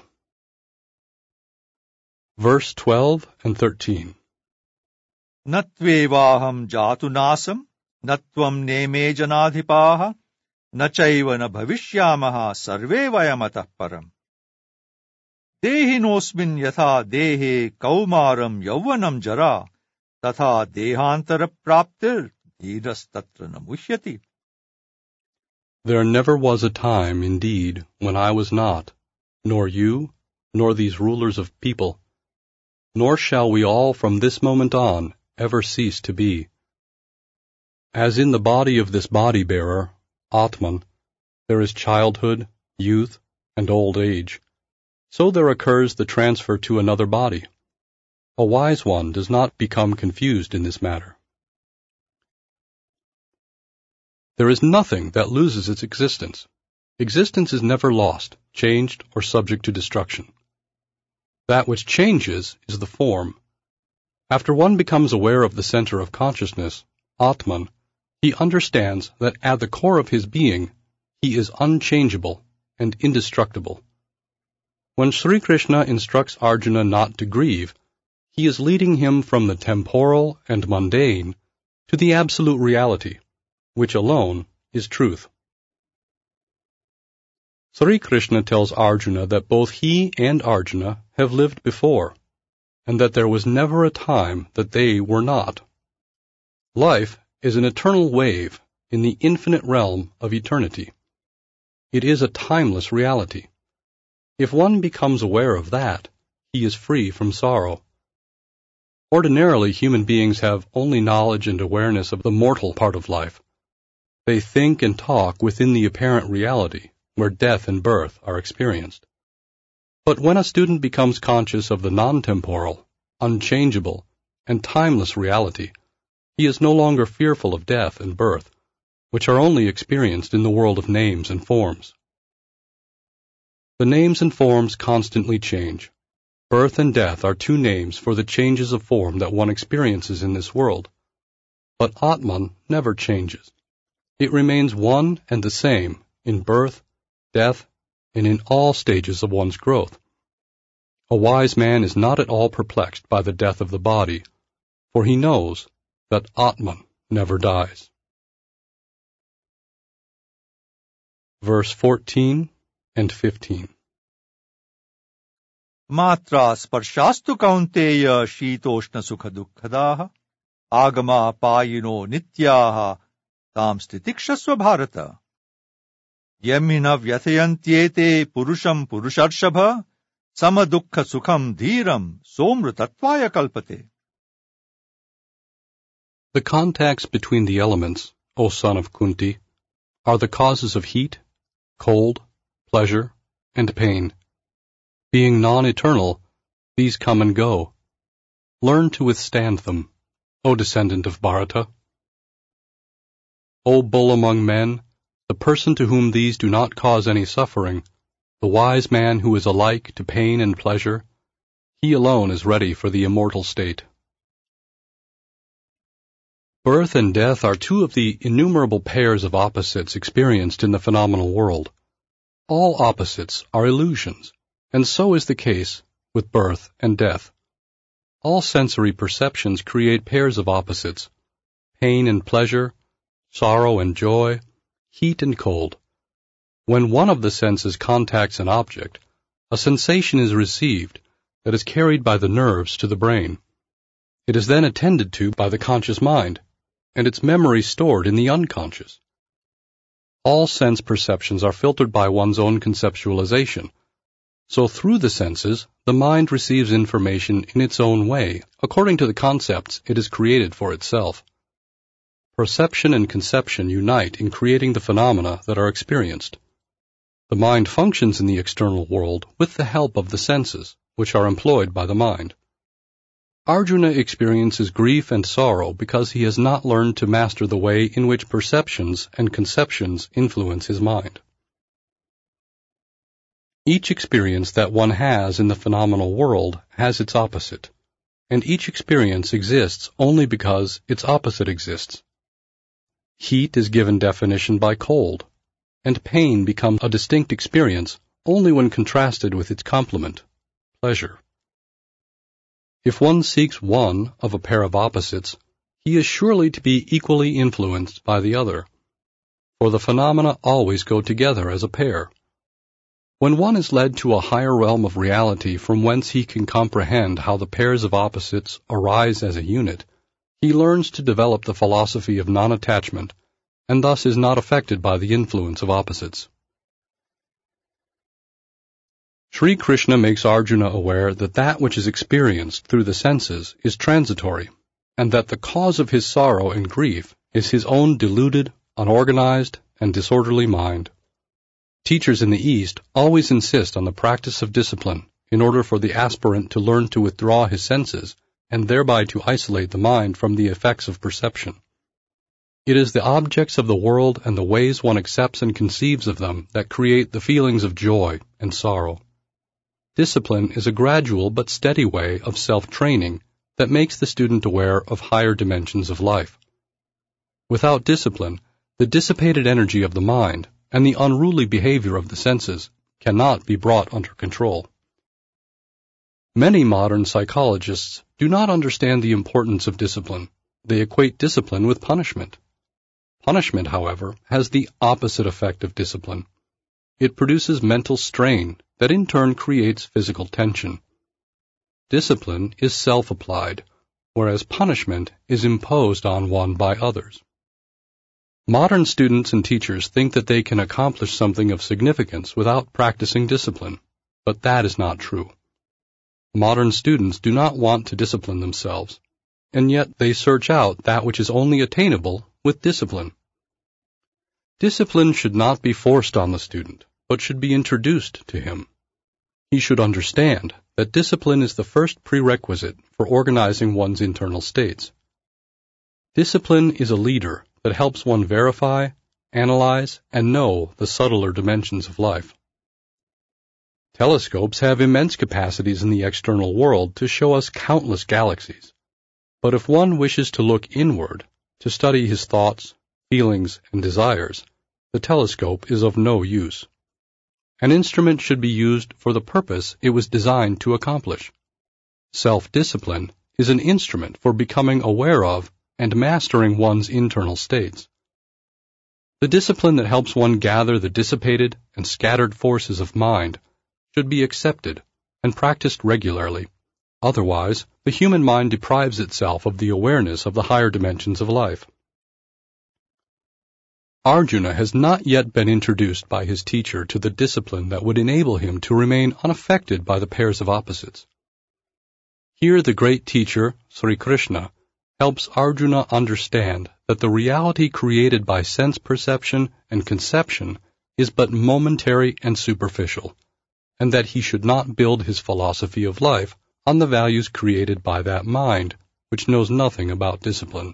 [SPEAKER 1] Verse twelve and thirteen.
[SPEAKER 2] Natvevaham jatu nasam, natvam neme janadhipaha, nachaiva na bhavishyamaha sarve vayamatah param. Dehinosmin yatha dehe kaumaram yauvanam jara, tatha dehantara praptir dhiras tatra na mushyati.
[SPEAKER 1] There never was a time, indeed, when I was not, nor you, nor these rulers of people, nor shall we all from this moment on ever cease to be. As in the body of this body-bearer, Atman, there is childhood, youth, and old age, so there occurs the transfer to another body. A wise one does not become confused in this matter. There is nothing that loses its existence. Existence is never lost, changed, or subject to destruction. That which changes is the form. After one becomes aware of the center of consciousness, Atman, he understands that at the core of his being, he is unchangeable and indestructible. When Sri Krishna instructs Arjuna not to grieve, he is leading him from the temporal and mundane to the absolute reality, which alone is truth. Sri Krishna tells Arjuna that both he and Arjuna have lived before, and that there was never a time that they were not. Life is an eternal wave in the infinite realm of eternity. It is a timeless reality. If one becomes aware of that, he is free from sorrow. Ordinarily, human beings have only knowledge and awareness of the mortal part of life. They think and talk within the apparent reality, where death and birth are experienced. But when a student becomes conscious of the non-temporal, unchangeable, and timeless reality, he is no longer fearful of death and birth, which are only experienced in the world of names and forms. The names and forms constantly change. Birth and death are two names for the changes of form that one experiences in this world. But Atman never changes. It remains one and the same in birth, death, and in all stages of one's growth. A wise man is not at all perplexed by the death of the body, for he knows that Atman never dies. Verse fourteen and fifteen.
[SPEAKER 2] Matra sparshastu kaunteya shitoshna sukha dukkhadaha, agama payino nityaha tam stitikshasva bharata. Yamina vyathayantyete purusham purusharshabha, sama dukkha sukham dhiram somrutatvaya kalpate.
[SPEAKER 1] The contacts between the elements, O son of Kunti, are the causes of heat, cold, pleasure, and pain. Being non-eternal, these come and go. Learn to withstand them, O descendant of Bharata. O bull among men, the person to whom these do not cause any suffering, the wise man who is alike to pain and pleasure, he alone is ready for the immortal state. Birth and death are two of the innumerable pairs of opposites experienced in the phenomenal world. All opposites are illusions, and so is the case with birth and death. All sensory perceptions create pairs of opposites, pain and pleasure, sorrow and joy, heat and cold. When one of the senses contacts an object, a sensation is received that is carried by the nerves to the brain, It is then attended to by the conscious mind, and its memory stored in the unconscious. All sense perceptions are filtered by one's own conceptualization. So through the senses, the mind receives information in its own way, according to the concepts it has created for itself. Perception and conception unite in creating the phenomena that are experienced. The mind functions in the external world with the help of the senses, which are employed by the mind. Arjuna experiences grief and sorrow because he has not learned to master the way in which perceptions and conceptions influence his mind. Each experience that one has in the phenomenal world has its opposite, and each experience exists only because its opposite exists. Heat is given definition by cold, and pain becomes a distinct experience only when contrasted with its complement, pleasure. If one seeks one of a pair of opposites, he is surely to be equally influenced by the other, for the phenomena always go together as a pair. When one is led to a higher realm of reality from whence he can comprehend how the pairs of opposites arise as a unit, he learns to develop the philosophy of non-attachment, and thus is not affected by the influence of opposites. Sri Krishna makes Arjuna aware that that which is experienced through the senses is transitory, and that the cause of his sorrow and grief is his own deluded, unorganized, and disorderly mind. Teachers in the East always insist on the practice of discipline in order for the aspirant to learn to withdraw his senses and thereby to isolate the mind from the effects of perception. It is the objects of the world and the ways one accepts and conceives of them that create the feelings of joy and sorrow. Discipline is a gradual but steady way of self-training that makes the student aware of higher dimensions of life. Without discipline, the dissipated energy of the mind and the unruly behavior of the senses cannot be brought under control. Many modern psychologists do not understand the importance of discipline. They equate discipline with punishment. Punishment, however, has the opposite effect of discipline. It produces mental strain that in turn creates physical tension. Discipline is self-applied, whereas punishment is imposed on one by others. Modern students and teachers think that they can accomplish something of significance without practicing discipline, but that is not true. Modern students do not want to discipline themselves, and yet they search out that which is only attainable with discipline. Discipline should not be forced on the student, but should be introduced to him. He should understand that discipline is the first prerequisite for organizing one's internal states. Discipline is a leader that helps one verify, analyze, and know the subtler dimensions of life. Telescopes have immense capacities in the external world to show us countless galaxies. But if one wishes to look inward, to study his thoughts, feelings, and desires, the telescope is of no use. An instrument should be used for the purpose it was designed to accomplish. Self-discipline is an instrument for becoming aware of and mastering one's internal states. The discipline that helps one gather the dissipated and scattered forces of mind should be accepted and practiced regularly. Otherwise, the human mind deprives itself of the awareness of the higher dimensions of life. Arjuna has not yet been introduced by his teacher to the discipline that would enable him to remain unaffected by the pairs of opposites. Here the great teacher, Sri Krishna, helps Arjuna understand that the reality created by sense perception and conception is but momentary and superficial, and that he should not build his philosophy of life on the values created by that mind, which knows nothing about discipline.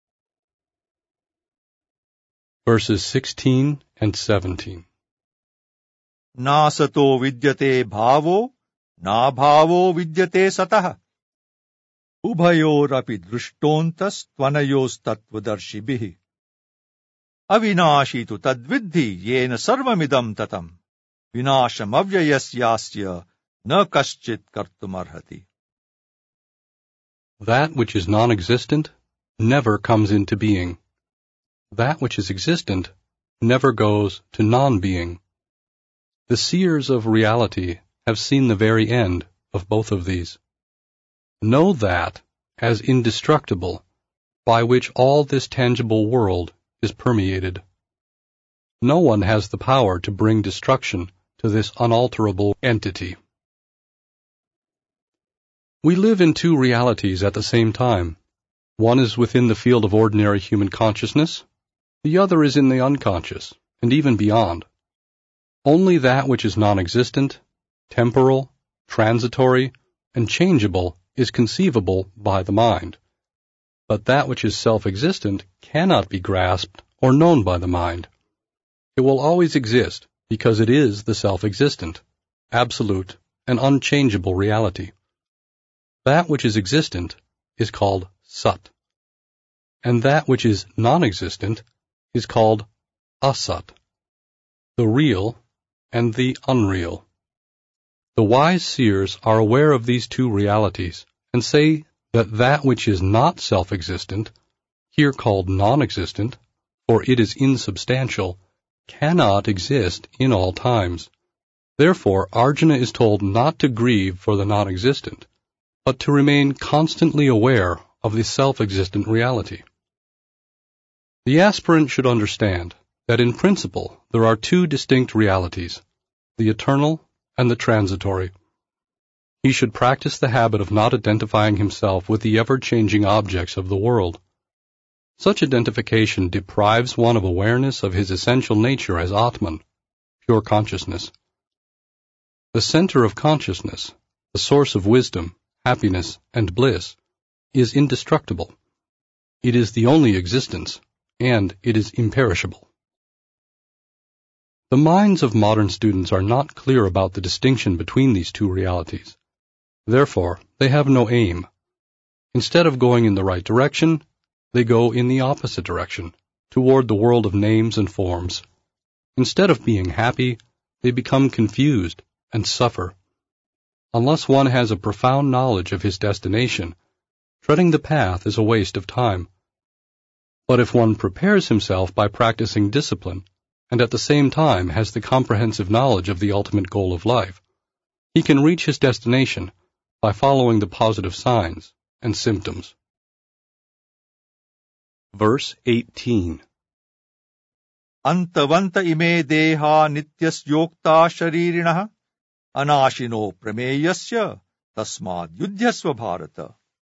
[SPEAKER 1] Verses sixteen and seventeen.
[SPEAKER 2] Na sato vidyate bhavo, na bhavo vidyate satah. Ubhayorapi drishtontas tvanayos tattvadarshibhi. Avinashi tu tadviddhi yena sarvamidam tatam. Vinasham avyayasyasya na kaschit kartumarhati.
[SPEAKER 1] That which is non-existent never comes into being. That which is existent never goes to non-being. The seers of reality have seen the very end of both of these. Know that, as indestructible, by which all this tangible world is permeated. No one has the power to bring destruction to this unalterable entity. We live in two realities at the same time. One is within the field of ordinary human consciousness, the other is in the unconscious, and even beyond. Only that which is non-existent, temporal, transitory, and changeable is conceivable by the mind. But that which is self-existent cannot be grasped or known by the mind. It will always exist because it is the self-existent, absolute, and unchangeable reality. That which is existent is called Sat, and that which is non-existent is called Asat, the real and the unreal. The wise seers are aware of these two realities and say that that which is not self-existent, here called non-existent, for it is insubstantial, cannot exist in all times. Therefore, Arjuna is told not to grieve for the non-existent, but to remain constantly aware of the self-existent reality. The aspirant should understand that in principle there are two distinct realities, the eternal and the transitory. He should practice the habit of not identifying himself with the ever-changing objects of the world. Such identification deprives one of awareness of his essential nature as Atman, pure consciousness. The center of consciousness, the source of wisdom, happiness, and bliss, is indestructible. It is the only existence, and it is imperishable. The minds of modern students are not clear about the distinction between these two realities. Therefore, they have no aim. Instead of going in the right direction, they go in the opposite direction, toward the world of names and forms. Instead of being happy, they become confused and suffer. Unless one has a profound knowledge of his destination, treading the path is a waste of time. But if one prepares himself by practicing discipline, and at the same time has the comprehensive knowledge of the ultimate goal of life, he can reach his destination by following the positive signs and symptoms. Verse eighteen.
[SPEAKER 2] Antavanta ime deha nityas yokta sharirinaha anashino prameyasya tasmad yudhyasva bharata.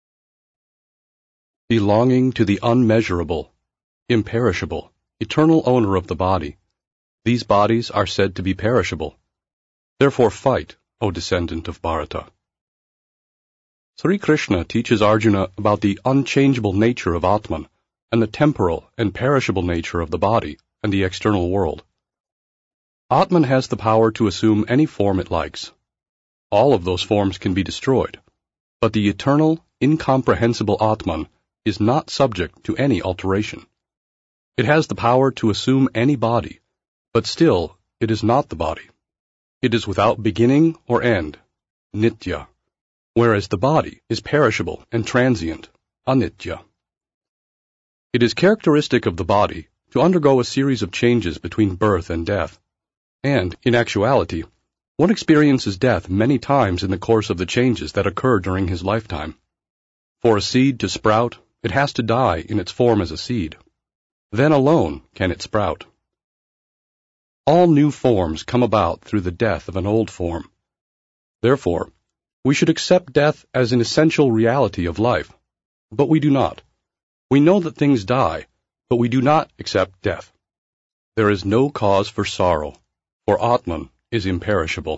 [SPEAKER 1] Belonging to the unmeasurable, imperishable, eternal owner of the body, these bodies are said to be perishable. Therefore fight, O descendant of Bharata. Sri Krishna teaches Arjuna about the unchangeable nature of Atman and the temporal and perishable nature of the body and the external world. Atman has the power to assume any form it likes. All of those forms can be destroyed, but the eternal, incomprehensible Atman is not subject to any alteration. It has the power to assume any body, but still it is not the body. It is without beginning or end, nitya, whereas the body is perishable and transient, anitya. It is characteristic of the body to undergo a series of changes between birth and death, and, in actuality, one experiences death many times in the course of the changes that occur during his lifetime. For a seed to sprout, it has to die in its form as a seed. Then alone can it sprout. All new forms come about through the death of an old form. Therefore, we should accept death as an essential reality of life, but we do not. We know that things die, but we do not accept death. There is no cause for sorrow, for Atman is imperishable.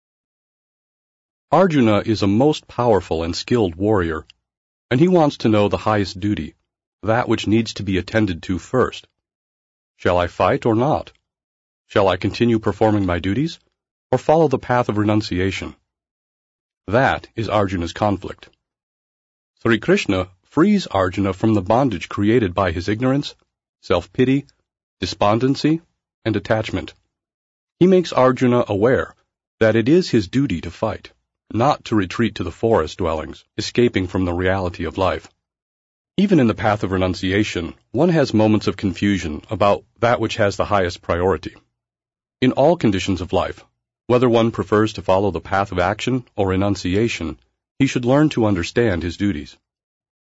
[SPEAKER 1] Arjuna is a most powerful and skilled warrior, and he wants to know the highest duty, that which needs to be attended to first. Shall I fight or not? Shall I continue performing my duties, or follow the path of renunciation? That is Arjuna's conflict. Sri Krishna frees Arjuna from the bondage created by his ignorance, self-pity, despondency, and attachment. He makes Arjuna aware that it is his duty to fight, not to retreat to the forest dwellings, escaping from the reality of life. Even in the path of renunciation, one has moments of confusion about that which has the highest priority. In all conditions of life, whether one prefers to follow the path of action or renunciation, he should learn to understand his duties.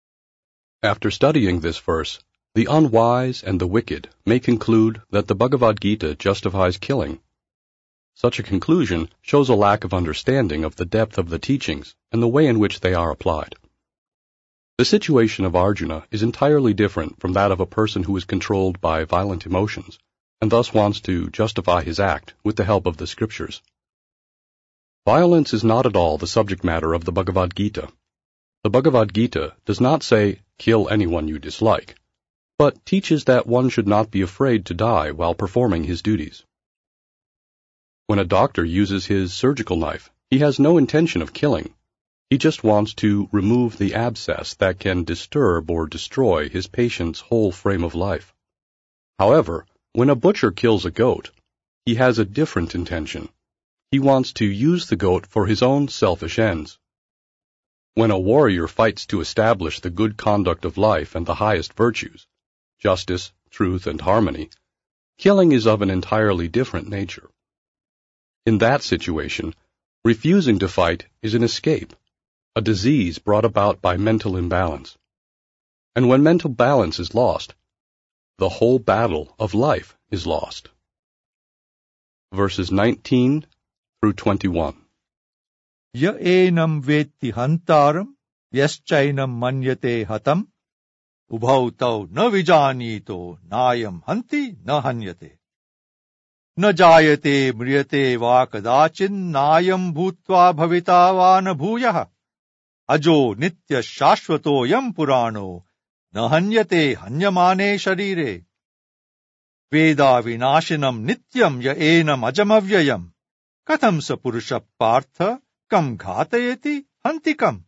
[SPEAKER 1] After studying this verse, the unwise and the wicked may conclude that the Bhagavad Gita justifies killing. Such a conclusion shows a lack of understanding of the depth of the teachings and the way in which they are applied. The situation of Arjuna is entirely different from that of a person who is controlled by violent emotions and thus wants to justify his act with the help of the scriptures. Violence is not at all the subject matter of the Bhagavad Gita. The Bhagavad Gita does not say, kill anyone you dislike, but teaches that one should not be afraid to die while performing his duties. When a doctor uses his surgical knife, he has no intention of killing. He just wants to remove the abscess that can disturb or destroy his patient's whole frame of life. However, when a butcher kills a goat, he has a different intention. He wants to use the goat for his own selfish ends. When a warrior fights to establish the good conduct of life and the highest virtues, justice, truth, and harmony, killing is of an entirely different nature. In that situation, refusing to fight is an escape, a disease brought about by mental imbalance. And when mental balance is lost, the whole battle of life is lost. Verses nineteen through twenty-one.
[SPEAKER 2] Ya enam vetti hantaram, yaschainam manyate hatam, ubhau tau na vijanito, nayam hanti na hanyate. Na jayate mriyate va kadachin, nayam bhutva bhavita va na bhuyah. Ajo nitya shashvato yam purano, na hanyate hanyamane sharire. Veda vinashinam nityam ya enam ajamavyayam, katham sa purusha partha, kam ghatayeti hantikam.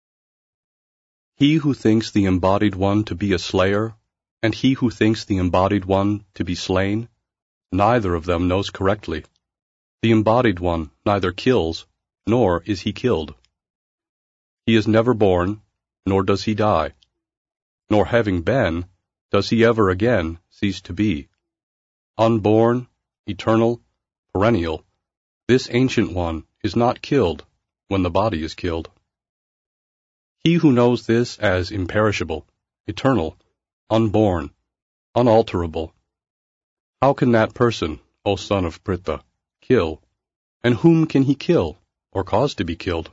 [SPEAKER 1] He who thinks the embodied one to be a slayer, and he who thinks the embodied one to be slain, neither of them knows correctly. The embodied one neither kills, nor is he killed. He is never born, nor does he die, nor having been, does he ever again cease to be. Unborn, eternal, perennial, this ancient one is not killed when the body is killed. He who knows this as imperishable, eternal, unborn, unalterable, how can that person, O son of Pritha, kill, and whom can he kill, or cause to be killed?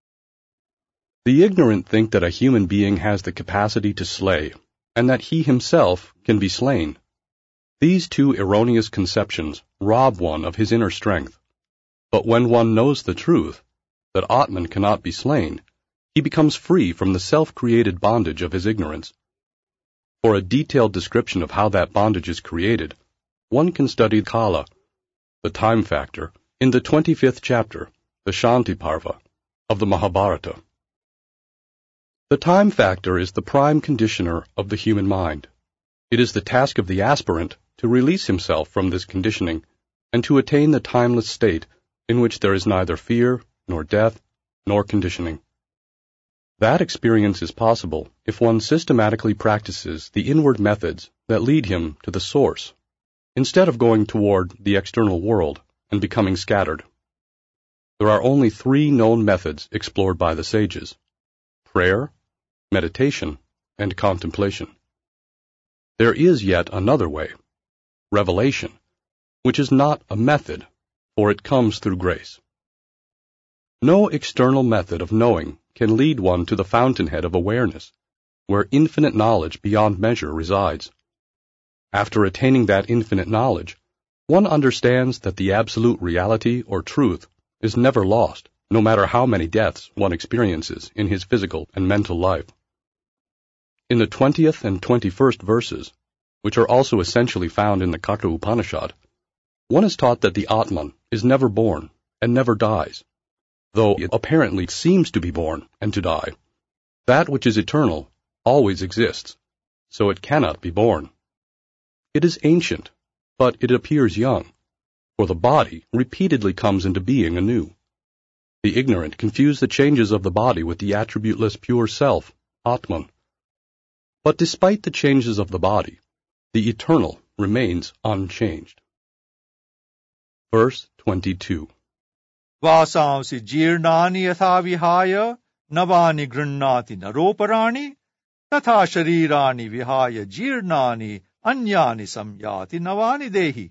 [SPEAKER 1] The ignorant think that a human being has the capacity to slay, and that he himself can be slain. These two erroneous conceptions rob one of his inner strength. But when one knows the truth, that Atman cannot be slain, he becomes free from the self-created bondage of his ignorance. For a detailed description of how that bondage is created, one can study Kala, the time factor, in the twenty-fifth chapter, the Shanti Parva, of the Mahabharata. The time factor is the prime conditioner of the human mind. It is the task of the aspirant to release himself from this conditioning and to attain the timeless state in which there is neither fear, nor death, nor conditioning. That experience is possible if one systematically practices the inward methods that lead him to the source, instead of going toward the external world and becoming scattered. There are only three known methods explored by the sages: prayer, meditation, and contemplation. There is yet another way, revelation, which is not a method, for it comes through grace. No external method of knowing can lead one to the fountainhead of awareness, where infinite knowledge beyond measure resides. After attaining that infinite knowledge, one understands that the absolute reality or truth is never lost, no matter how many deaths one experiences in his physical and mental life. In the twentieth and twenty-first verses, which are also essentially found in the Katha Upanishad, one is taught that the Atman is never born and never dies, though it apparently seems to be born and to die. That which is eternal always exists, so it cannot be born. It is ancient, but it appears young, for the body repeatedly comes into being anew. The ignorant confuse the changes of the body with the attributeless pure self, Atman. But despite the changes of the body, the eternal remains unchanged. Verse twenty-two.
[SPEAKER 2] Vasamsi jirnani yatha vihaya, navani grannati naroparani, तथा शरीराणि विहाय जीर्णानि अन्यानि संयाति नवानि देहि.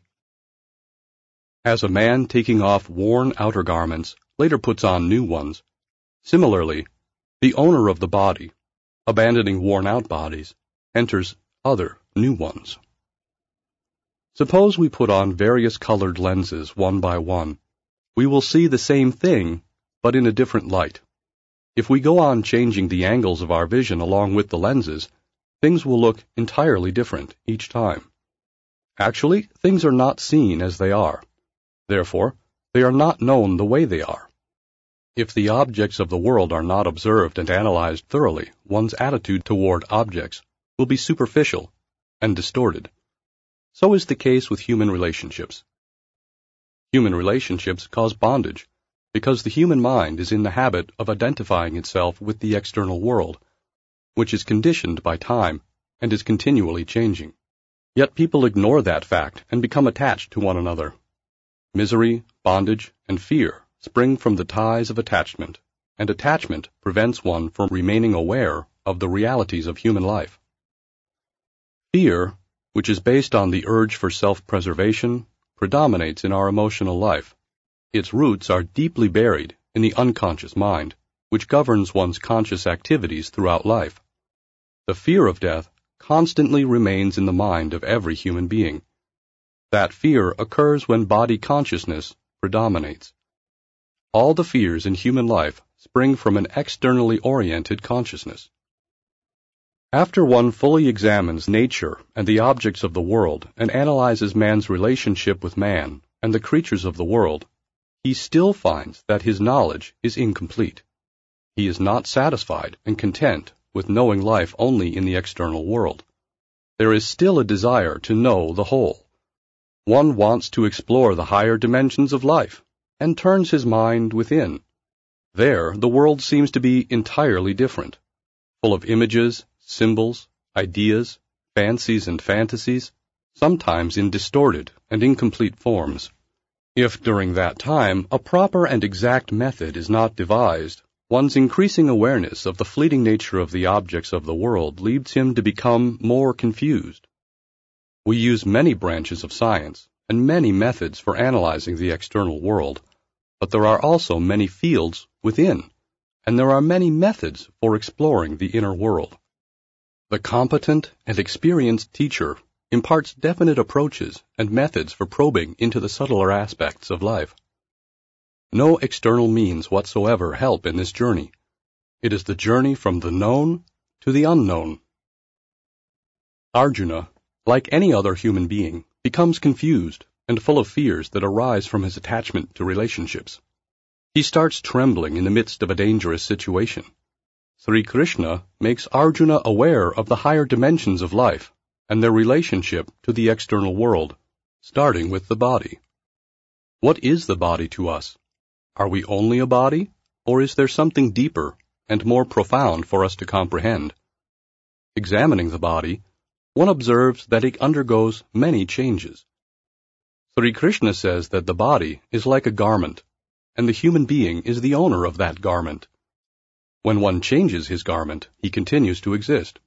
[SPEAKER 1] As a man taking off worn outer garments later puts on new ones, similarly, the owner of the body, abandoning worn-out bodies, enters other new ones. Suppose we put on various colored lenses one by one. We will see the same thing, but in a different light. If we go on changing the angles of our vision along with the lenses, things will look entirely different each time. Actually, things are not seen as they are. Therefore, they are not known the way they are. If the objects of the world are not observed and analyzed thoroughly, one's attitude toward objects will be superficial and distorted. So is the case with human relationships. Human relationships cause bondage because the human mind is in the habit of identifying itself with the external world, which is conditioned by time and is continually changing. Yet people ignore that fact and become attached to one another. Misery, bondage, and fear spring from the ties of attachment, and attachment prevents one from remaining aware of the realities of human life. Fear, which is based on the urge for self-preservation, predominates in our emotional life. Its roots are deeply buried in the unconscious mind, which governs one's conscious activities throughout life. The fear of death constantly remains in the mind of every human being. That fear occurs when body consciousness predominates. All the fears in human life spring from an externally oriented consciousness. After one fully examines nature and the objects of the world and analyzes man's relationship with man and the creatures of the world, he still finds that his knowledge is incomplete. He is not satisfied and content with knowing life only in the external world. There is still a desire to know the whole. One wants to explore the higher dimensions of life and turns his mind within. There, the world seems to be entirely different, full of images, symbols, ideas, fancies, and fantasies, sometimes in distorted and incomplete forms. If during that time a proper and exact method is not devised, one's increasing awareness of the fleeting nature of the objects of the world leads him to become more confused. We use many branches of science and many methods for analyzing the external world, but there are also many fields within, and there are many methods for exploring the inner world. The competent and experienced teacher imparts definite approaches and methods for probing into the subtler aspects of life. No external means whatsoever help in this journey. It is the journey from the known to the unknown. Arjuna, like any other human being, becomes confused and full of fears that arise from his attachment to relationships. He starts trembling in the midst of a dangerous situation. Sri Krishna makes Arjuna aware of the higher dimensions of life and their relationship to the external world, starting with the body. What is the body to us? Are we only a body, or is there something deeper and more profound for us to comprehend? Examining the body, one observes that it undergoes many changes. Sri Krishna says that the body is like a garment, and the human being is the owner of that garment. When one changes his garment, he continues to exist.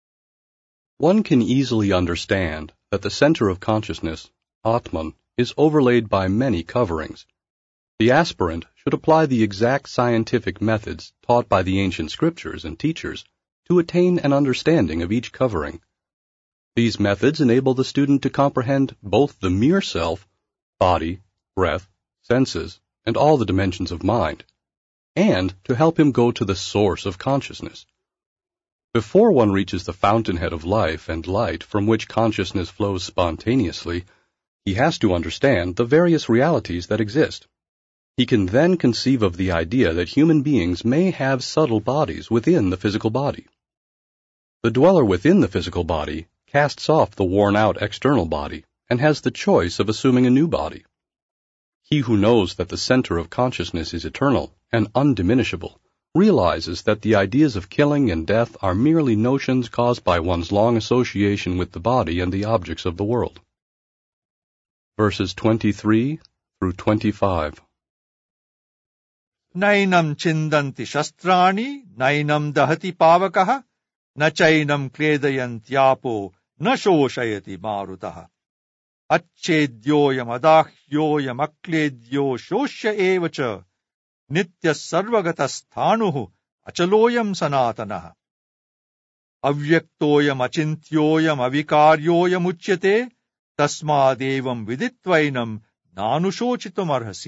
[SPEAKER 1] One can easily understand that the center of consciousness, Atman, is overlaid by many coverings. The aspirant should apply the exact scientific methods taught by the ancient scriptures and teachers to attain an understanding of each covering. These methods enable the student to comprehend both the mere self, body, breath, senses, and all the dimensions of mind, and to help him go to the source of consciousness. Before one reaches the fountainhead of life and light from which consciousness flows spontaneously, he has to understand the various realities that exist. He can then conceive of the idea that human beings may have subtle bodies within the physical body. The dweller within the physical body casts off the worn-out external body and has the choice of assuming a new body. He who knows that the center of consciousness is eternal and undiminishable realizes that the ideas of killing and death are merely notions caused by one's long association with the body and the objects of the world. Verses twenty-three through twenty-five.
[SPEAKER 2] Nainam chindanti shastrani, nainam dahati pavakaha, न चैनं क्लेदयन्त्यापो न शोषयति मारुतः अच्छेद्योऽयमदाह्योऽयमक्लेद्यो शोष्य एव च नित्यः सर्वगतस्थाणुः अचलोऽयं सनातनः अव्यक्तोऽयमचिन्त्योऽयमविकार्योऽयमुच्यते तस्मादेवं विदित्वैनं नानुशोचितुमर्हसि.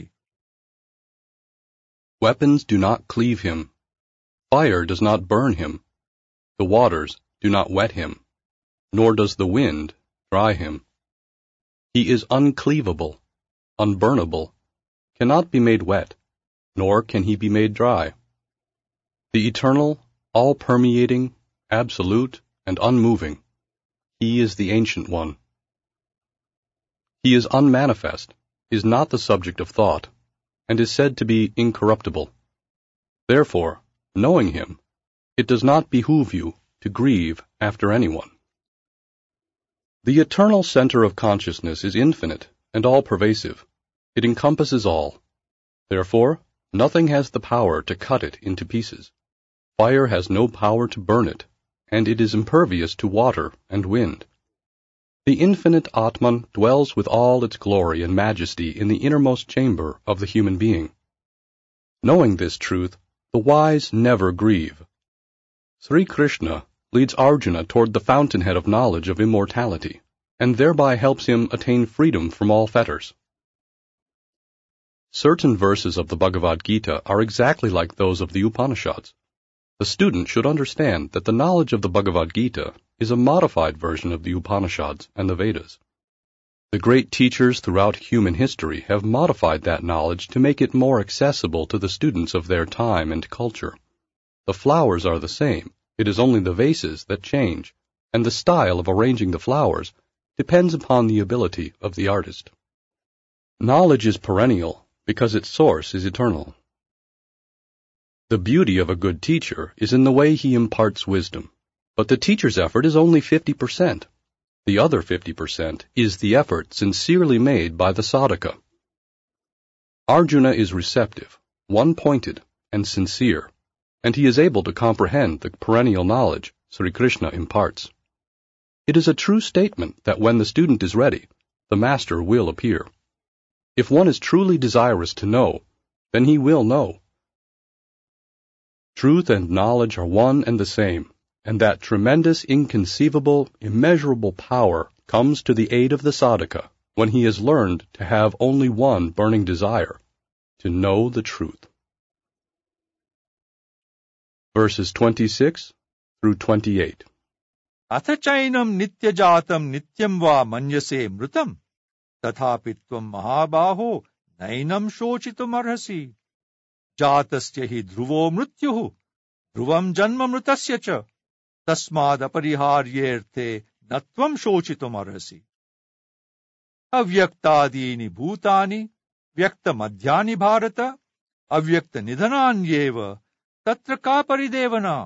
[SPEAKER 1] Weapons do not cleave him. Fire does not burn him. The waters do not wet him, nor does the wind dry him. He is uncleavable, unburnable, cannot be made wet, nor can he be made dry. The eternal, all-permeating, absolute, and unmoving, he is the Ancient One. He is unmanifest, is not the subject of thought, and is said to be incorruptible. Therefore, knowing him, it does not behoove you to grieve after anyone. The eternal center of consciousness is infinite and all-pervasive. It encompasses all. Therefore, nothing has the power to cut it into pieces. Fire has no power to burn it, and it is impervious to water and wind. The infinite Atman dwells with all its glory and majesty in the innermost chamber of the human being. Knowing this truth, the wise never grieve. Sri Krishna leads Arjuna toward the fountainhead of knowledge of immortality, and thereby helps him attain freedom from all fetters. Certain verses of the Bhagavad Gita are exactly like those of the Upanishads. The student should understand that the knowledge of the Bhagavad Gita is a modified version of the Upanishads and the Vedas. The great teachers throughout human history have modified that knowledge to make it more accessible to the students of their time and culture. The flowers are the same, it is only the vases that change, and the style of arranging the flowers depends upon the ability of the artist. Knowledge is perennial because its source is eternal. The beauty of a good teacher is in the way he imparts wisdom, but the teacher's effort is only fifty percent. The other fifty percent is the effort sincerely made by the sadhaka. Arjuna is receptive, one-pointed, and sincere, and he is able to comprehend the perennial knowledge Sri Krishna imparts. It is a true statement that when the student is ready, the master will appear. If one is truly desirous to know, then he will know. Truth and knowledge are one and the same, and that tremendous, inconceivable, immeasurable power comes to the aid of the sadhaka when he has learned to have only one burning desire, to know the truth. Verses twenty-six through twenty-eight.
[SPEAKER 2] अथ चैनं नित्यजातं नित्यं वा मन्यसे मृतं तथापि त्वं महाबाहो नैनं शोचितुमर्हसि जातस्य हि ध्रुवो मृत्युः ध्रुवं जन्म मृतस्य च तस्मादपरिहार्येऽर्थे न त्वं शोचितुमर्हसि अव्यक्तादीनि भूतानि व्यक्तमध्यानि भारत अव्यक्तनिधनान्येव तत्र का परिदेवना.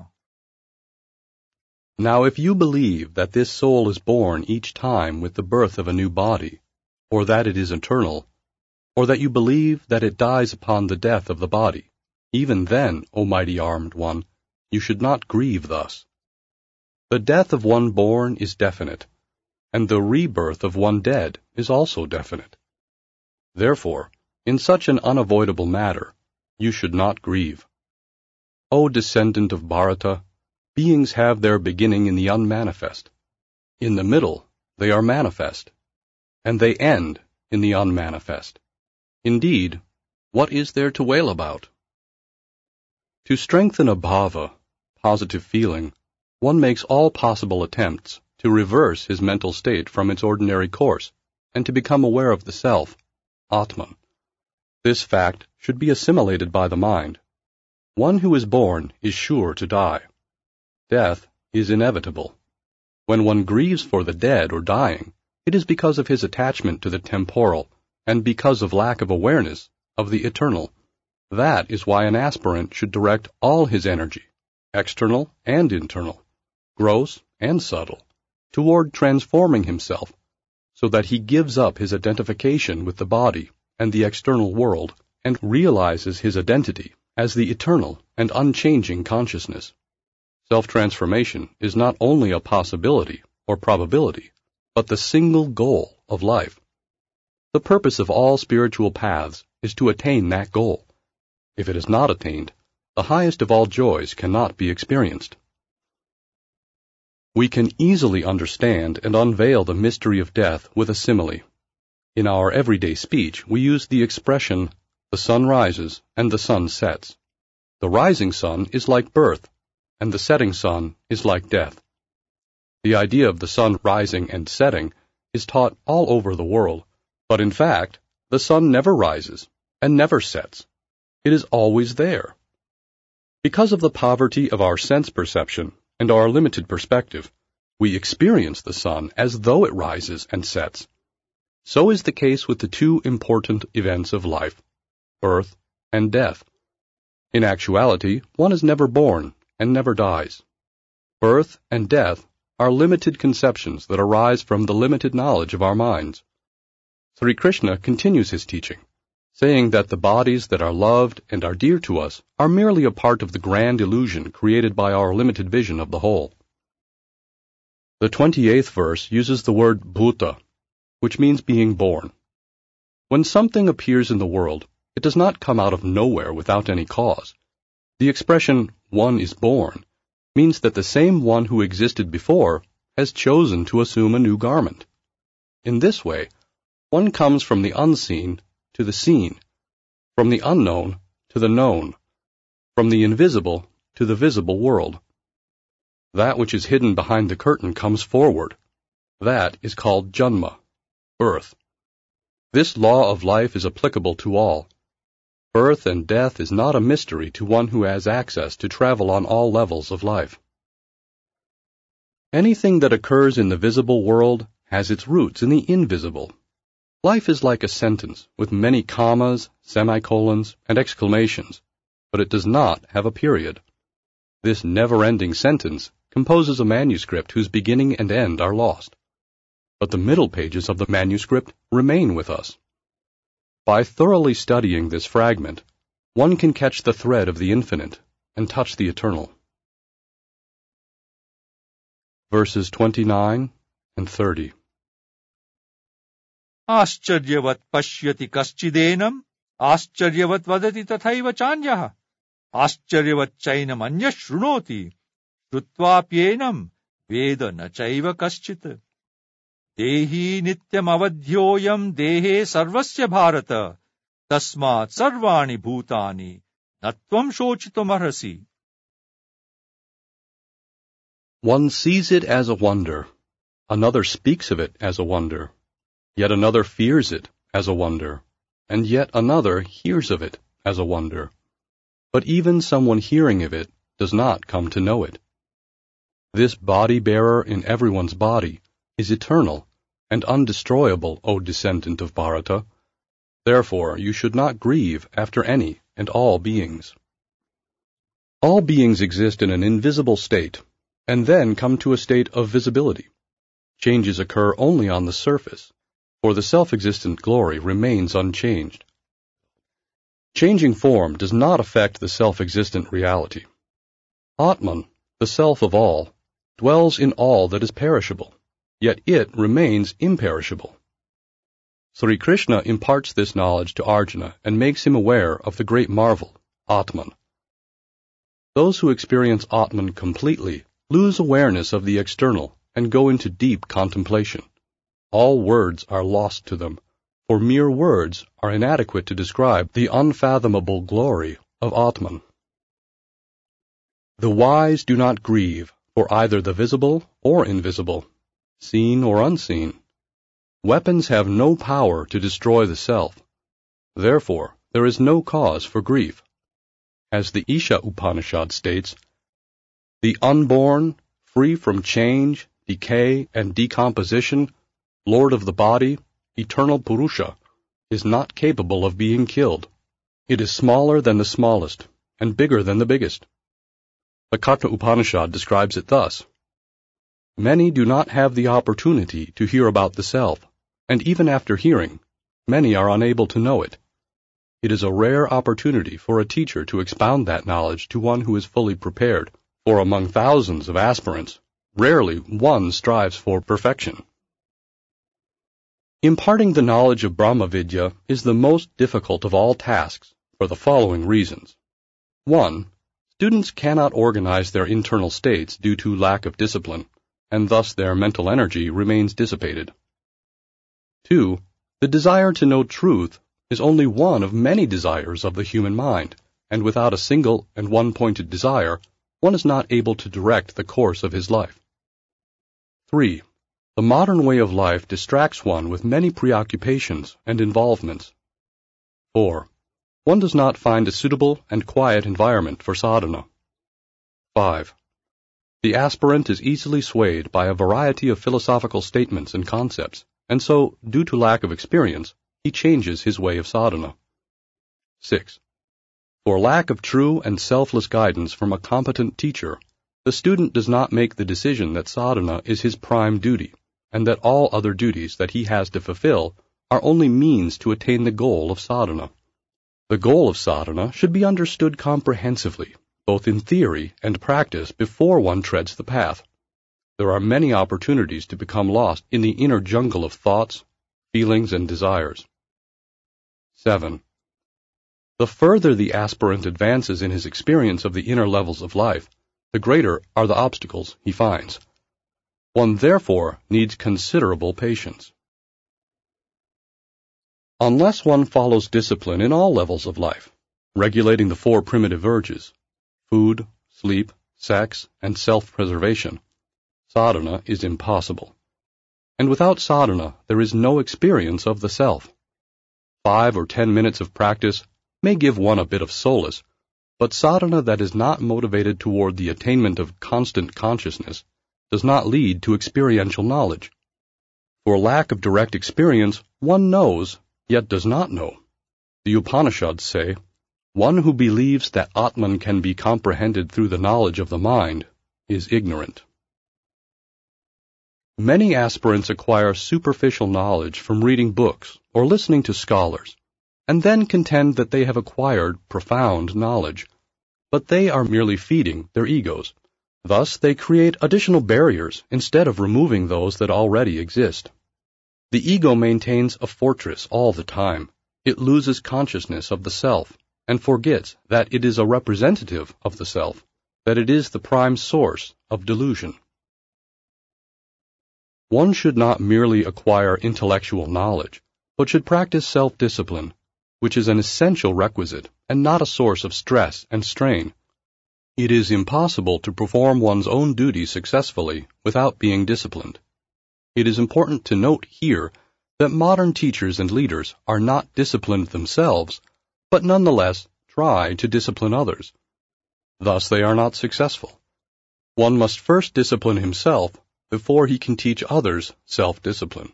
[SPEAKER 1] Now if you believe that this soul is born each time with the birth of a new body, or that it is eternal, or that you believe that it dies upon the death of the body, even then, O mighty armed one, you should not grieve thus. The death of one born is definite, and the rebirth of one dead is also definite. Therefore, in such an unavoidable matter, you should not grieve. O descendant of Bharata, beings have their beginning in the unmanifest. In the middle, they are manifest, and they end in the unmanifest. Indeed, what is there to wail about? To strengthen a bhava, positive feeling, one makes all possible attempts to reverse his mental state from its ordinary course and to become aware of the self, Atman. This fact should be assimilated by the mind. One who is born is sure to die. Death is inevitable. When one grieves for the dead or dying, it is because of his attachment to the temporal and because of lack of awareness of the eternal. That is why an aspirant should direct all his energy, external and internal, gross and subtle, toward transforming himself so that he gives up his identification with the body and the external world and realizes his identity as the eternal and unchanging consciousness. Self-transformation is not only a possibility or probability, but the single goal of life. The purpose of all spiritual paths is to attain that goal. If it is not attained, the highest of all joys cannot be experienced. We can easily understand and unveil the mystery of death with a simile. In our everyday speech, we use the expression, the sun rises and the sun sets. The rising sun is like birth, and the setting sun is like death. The idea of the sun rising and setting is taught all over the world, but in fact, the sun never rises and never sets. It is always there. Because of the poverty of our sense perception and our limited perspective, we experience the sun as though it rises and sets. So is the case with the two important events of life, birth and death. In actuality, one is never born and never dies. Birth and death are limited conceptions that arise from the limited knowledge of our minds. Sri Krishna continues his teaching, saying that the bodies that are loved and are dear to us are merely a part of the grand illusion created by our limited vision of the whole. The twenty-eighth verse uses the word bhuta, which means being born. When something appears in the world, it does not come out of nowhere without any cause. The expression, one is born, means that the same one who existed before has chosen to assume a new garment. In this way, one comes from the unseen to the seen, from the unknown to the known, from the invisible to the visible world. That which is hidden behind the curtain comes forward. That is called janma, birth. This law of life is applicable to all. Birth and death is not a mystery to one who has access to travel on all levels of life. Anything that occurs in the visible world has its roots in the invisible. Life is like a sentence with many commas, semicolons, and exclamations, but it does not have a period. This never-ending sentence composes a manuscript whose beginning and end are lost. But the middle pages of the manuscript remain with us. By thoroughly studying this fragment, one can catch the thread of the infinite and touch the eternal. Verses twenty-nine and thirty.
[SPEAKER 2] Ascharyavat pashyati kaschidenam, ascharyavat vadati tathaiva chanyah, ascharyavat chainam anya shrunoti, shrutvapyenam veda na chaiva kaschit. Dehi nityam avadhyoyam dehe sarvasya bharata, tasmat sarvani bhutani, natvam shochitum arhasi.
[SPEAKER 1] One sees it as a wonder, another speaks of it as a wonder, yet another fears it as a wonder, and yet another hears of it as a wonder. But even someone hearing of it does not come to know it. This body-bearer in everyone's body is eternal and undestroyable, O descendant of Bharata. Therefore you should not grieve after any and all beings. All beings exist in an invisible state, and then come to a state of visibility. Changes occur only on the surface, for the self-existent glory remains unchanged. Changing form does not affect the self-existent reality. Atman, the self of all, dwells in all that is perishable, yet it remains imperishable. Sri Krishna imparts this knowledge to Arjuna and makes him aware of the great marvel, Atman. Those who experience Atman completely lose awareness of the external and go into deep contemplation. All words are lost to them, for mere words are inadequate to describe the unfathomable glory of Atman. The wise do not grieve for either the visible or invisible, seen or unseen. Weapons have no power to destroy the self. Therefore, there is no cause for grief. As the Isha Upanishad states, the unborn, free from change, decay, and decomposition, Lord of the body, eternal Purusha, is not capable of being killed. It is smaller than the smallest, and bigger than the biggest. The Katha Upanishad describes it thus. Many do not have the opportunity to hear about the self, and even after hearing, many are unable to know it. It is a rare opportunity for a teacher to expound that knowledge to one who is fully prepared For among thousands of aspirants, rarely one strives for perfection. Imparting the knowledge of Brahmavidya is the most difficult of all tasks for the following reasons. One, students cannot organize their internal states due to lack of discipline, and thus their mental energy remains dissipated. Two, the desire to know truth is only one of many desires of the human mind, and without a single and one-pointed desire, one is not able to direct the course of his life. Three, the modern way of life distracts one with many preoccupations and involvements. Four, one does not find a suitable and quiet environment for sadhana. Five, the aspirant is easily swayed by a variety of philosophical statements and concepts, and so, due to lack of experience, he changes his way of sadhana. Six, for lack of true and selfless guidance from a competent teacher, the student does not make the decision that sadhana is his prime duty, and that all other duties that he has to fulfill are only means to attain the goal of sadhana. The goal of sadhana should be understood comprehensively, both in theory and practice, before one treads the path. There are many opportunities to become lost in the inner jungle of thoughts, feelings, and desires. Seven. The further the aspirant advances in his experience of the inner levels of life, the greater are the obstacles he finds. One therefore needs considerable patience. Unless one follows discipline in all levels of life, regulating the four primitive urges, food, sleep, sex, and self-preservation, sadhana is impossible. And without sadhana, there is no experience of the self. Five or ten minutes of practice may give one a bit of solace, but sadhana that is not motivated toward the attainment of constant consciousness does not lead to experiential knowledge. For lack of direct experience, one knows, yet does not know. The Upanishads say, one who believes that Atman can be comprehended through the knowledge of the mind is ignorant. Many aspirants acquire superficial knowledge from reading books or listening to scholars, and then contend that they have acquired profound knowledge, but they are merely feeding their egos. Thus, they create additional barriers instead of removing those that already exist. The ego maintains a fortress all the time. It loses consciousness of the self and forgets that it is a representative of the self, that it is the prime source of delusion. One should not merely acquire intellectual knowledge, but should practice self-discipline, which is an essential requisite and not a source of stress and strain. It is impossible to perform one's own duty successfully without being disciplined. It is important to note here that modern teachers and leaders are not disciplined themselves, but nonetheless try to discipline others. Thus they are not successful. One must first discipline himself before he can teach others self-discipline.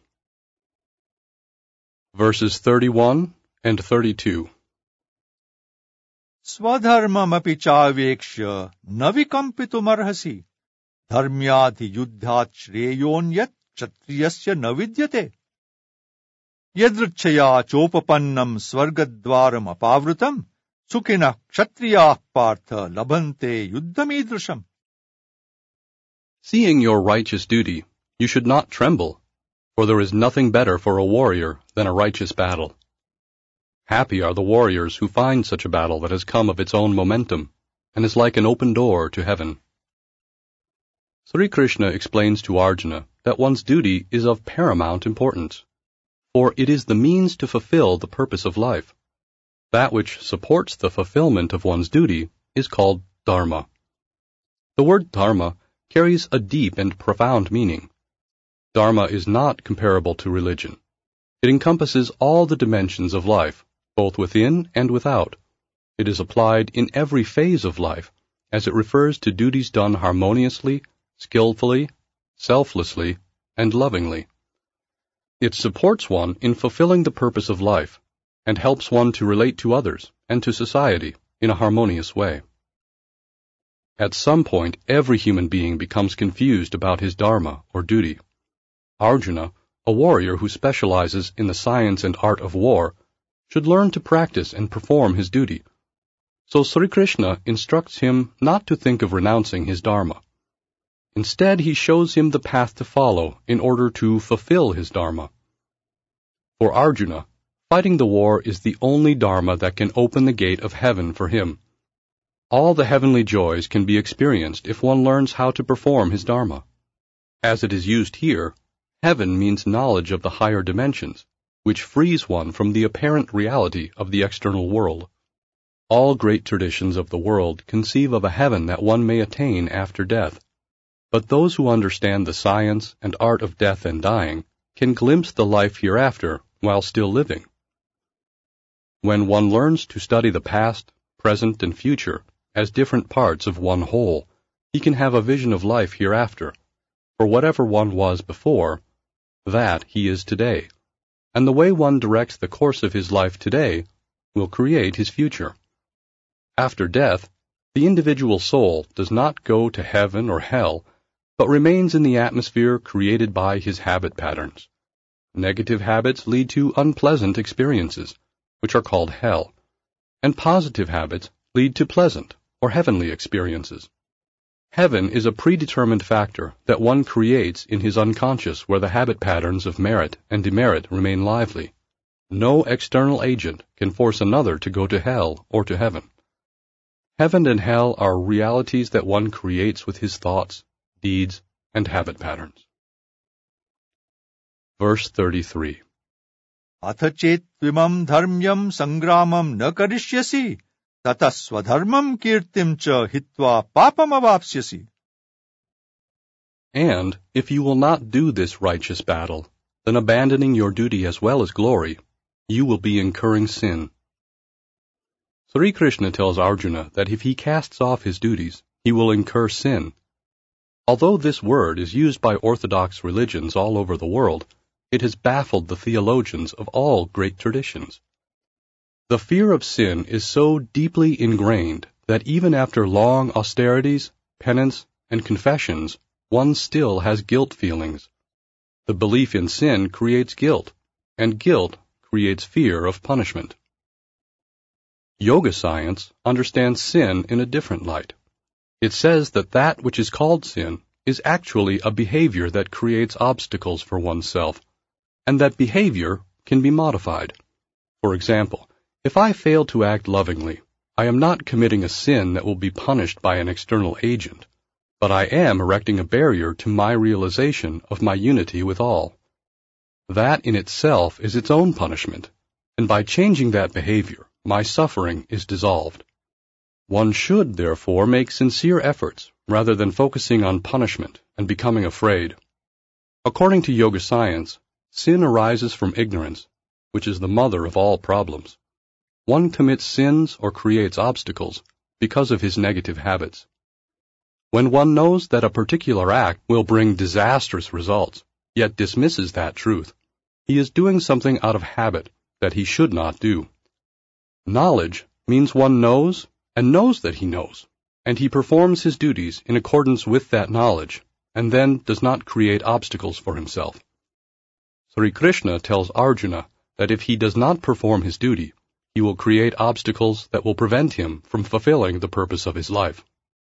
[SPEAKER 1] Verses thirty-one and thirty-two.
[SPEAKER 2] Swadharmamapi chavekshya navikampitum dharmyadhi yuddhat shreyonyat kshatriyasya navidyate yadricchaya chopapannam swargadvaram apavrutam sukhina kshatriyah partha labhante yuddhamidrusham.
[SPEAKER 1] Seeing your righteous duty, you should not tremble, for there is nothing better for a warrior than a righteous battle. Happy are the warriors who find such a battle that has come of its own momentum, and is like an open door to heaven. Sri Krishna explains to Arjuna that one's duty is of paramount importance, for it is the means to fulfill the purpose of life. That which supports the fulfillment of one's duty is called dharma. The word dharma carries a deep and profound meaning. Dharma is not comparable to religion. It encompasses all the dimensions of life, both within and without. It is applied in every phase of life, as it refers to duties done harmoniously, skillfully, selflessly, and lovingly. It supports one in fulfilling the purpose of life, and helps one to relate to others and to society in a harmonious way. At some point, every human being becomes confused about his dharma or duty. Arjuna, a warrior who specializes in the science and art of war, should learn to practice and perform his duty. So Sri Krishna instructs him not to think of renouncing his dharma. Instead, he shows him the path to follow in order to fulfill his dharma. For Arjuna, fighting the war is the only dharma that can open the gate of heaven for him. All the heavenly joys can be experienced if one learns how to perform his dharma. As it is used here, heaven means knowledge of the higher dimensions, which frees one from the apparent reality of the external world. All great traditions of the world conceive of a heaven that one may attain after death, but those who understand the science and art of death and dying can glimpse the life hereafter while still living. When one learns to study the past, present, and future as different parts of one whole, he can have a vision of life hereafter, for whatever one was before, that he is today, and the way one directs the course of his life today will create his future. After death, the individual soul does not go to heaven or hell, but remains in the atmosphere created by his habit patterns. Negative habits lead to unpleasant experiences, which are called hell, and positive habits lead to pleasant or heavenly experiences. Heaven is a predetermined factor that one creates in his unconscious where the habit patterns of merit and demerit remain lively. No external agent can force another to go to hell or to heaven. Heaven and hell are realities that one creates with his thoughts, deeds, and habit patterns. Verse thirty-three.
[SPEAKER 2] Atha chet vimam dharmyam sangramam na karishyasi tata swadharmam kirtim cha hitva papam avapsyasi.
[SPEAKER 1] And if you will not do this righteous battle, then abandoning your duty as well as glory, you will be incurring sin. Sri Krishna tells Arjuna that if he casts off his duties, he will incur sin. Although this word is used by orthodox religions all over the world, it has baffled the theologians of all great traditions. The fear of sin is so deeply ingrained that even after long austerities, penance, and confessions, one still has guilt feelings. The belief in sin creates guilt, and guilt creates fear of punishment. Yoga science understands sin in a different light. It says that that which is called sin is actually a behavior that creates obstacles for oneself, and that behavior can be modified. For example, if I fail to act lovingly, I am not committing a sin that will be punished by an external agent, but I am erecting a barrier to my realization of my unity with all. That in itself is its own punishment, and by changing that behavior, my suffering is dissolved. One should, therefore, make sincere efforts rather than focusing on punishment and becoming afraid. According to yoga science, sin arises from ignorance, which is the mother of all problems. One commits sins or creates obstacles because of his negative habits. When one knows that a particular act will bring disastrous results, yet dismisses that truth, he is doing something out of habit that he should not do. Knowledge means one knows and knows that he knows, and he performs his duties in accordance with that knowledge, and then does not create obstacles for himself. Sri Krishna tells Arjuna that if he does not perform his duty, he will create obstacles that will prevent him from fulfilling the purpose of his life.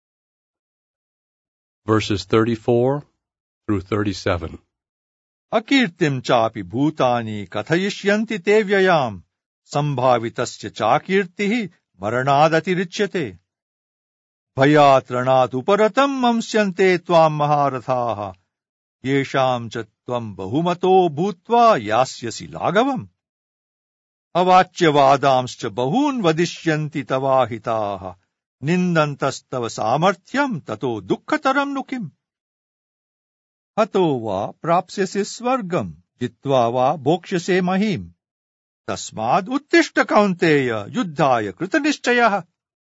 [SPEAKER 1] Verses thirty-four through thirty-seven.
[SPEAKER 2] Akirtim chapi bhutani kathayishyanti te vyayam sambhavitasya chakirtihi maranadatirichyate bhayat ranat uparatam mamsyante tvam maharathaha yesham cha tvam bahumato bhutva yasyasi lagavam avachya vadamscha bahun vadishyanti tavahitaha nindantastav samarthyam tato dukkhataram nukim hato va prapsyase swargam jitva va bhokshase mahim tasmad uttishta kaunteya yuddhaya kritanishchayah.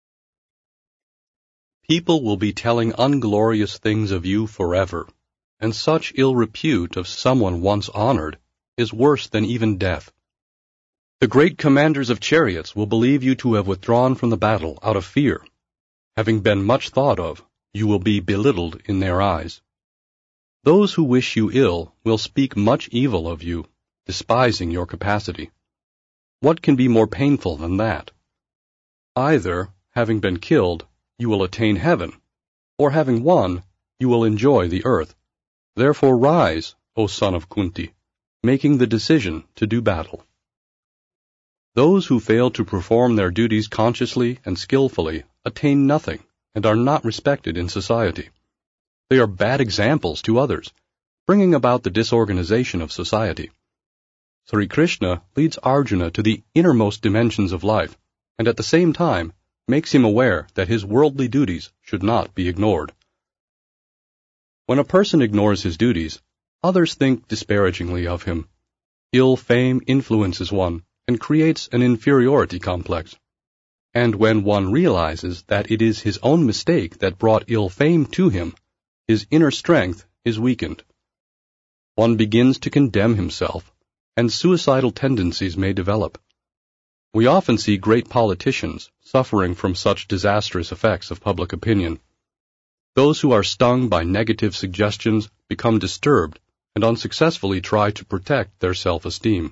[SPEAKER 1] People will be telling unglorious things of you forever, and such ill repute of someone once honored is worse than even death. The great commanders of chariots will believe you to have withdrawn from the battle out of fear. Having been much thought of, you will be belittled in their eyes. Those who wish you ill will speak much evil of you, despising your capacity. What can be more painful than that? Either having been killed, you will attain heaven, or having won, you will enjoy the earth. Therefore rise, O son of Kunti, making the decision to do battle. Those who fail to perform their duties consciously and skillfully attain nothing and are not respected in society. They are bad examples to others, bringing about the disorganization of society. Sri Krishna leads Arjuna to the innermost dimensions of life, and at the same time makes him aware that his worldly duties should not be ignored. When a person ignores his duties, others think disparagingly of him. Ill fame influences one and creates an inferiority complex. And when one realizes that it is his own mistake that brought ill fame to him, his inner strength is weakened. One begins to condemn himself, and suicidal tendencies may develop. We often see great politicians suffering from such disastrous effects of public opinion. Those who are stung by negative suggestions become disturbed and unsuccessfully try to protect their self-esteem.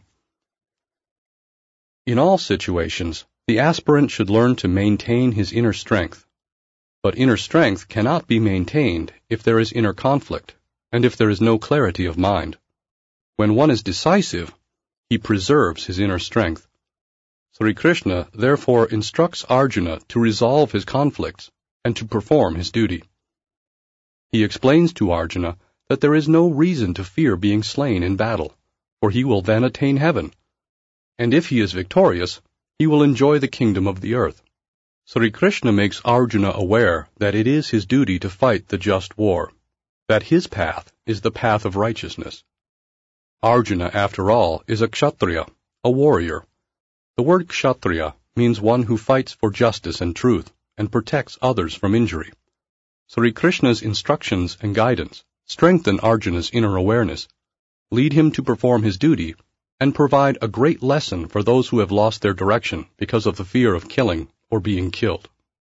[SPEAKER 1] In all situations, the aspirant should learn to maintain his inner strength. But inner strength cannot be maintained if there is inner conflict, and if there is no clarity of mind. When one is decisive, he preserves his inner strength. Sri Krishna therefore instructs Arjuna to resolve his conflicts and to perform his duty. He explains to Arjuna that there is no reason to fear being slain in battle, for he will then attain heaven. And if he is victorious, he will enjoy the kingdom of the earth. Sri Krishna makes Arjuna aware that it is his duty to fight the just war, that his path is the path of righteousness. Arjuna, after all, is a kshatriya, a warrior. The word kshatriya means one who fights for justice and truth and protects others from injury. Sri Krishna's instructions and guidance strengthen Arjuna's inner awareness, lead him to perform his duty, and provide a great lesson for those who have lost their direction because of the fear of killing or being killed.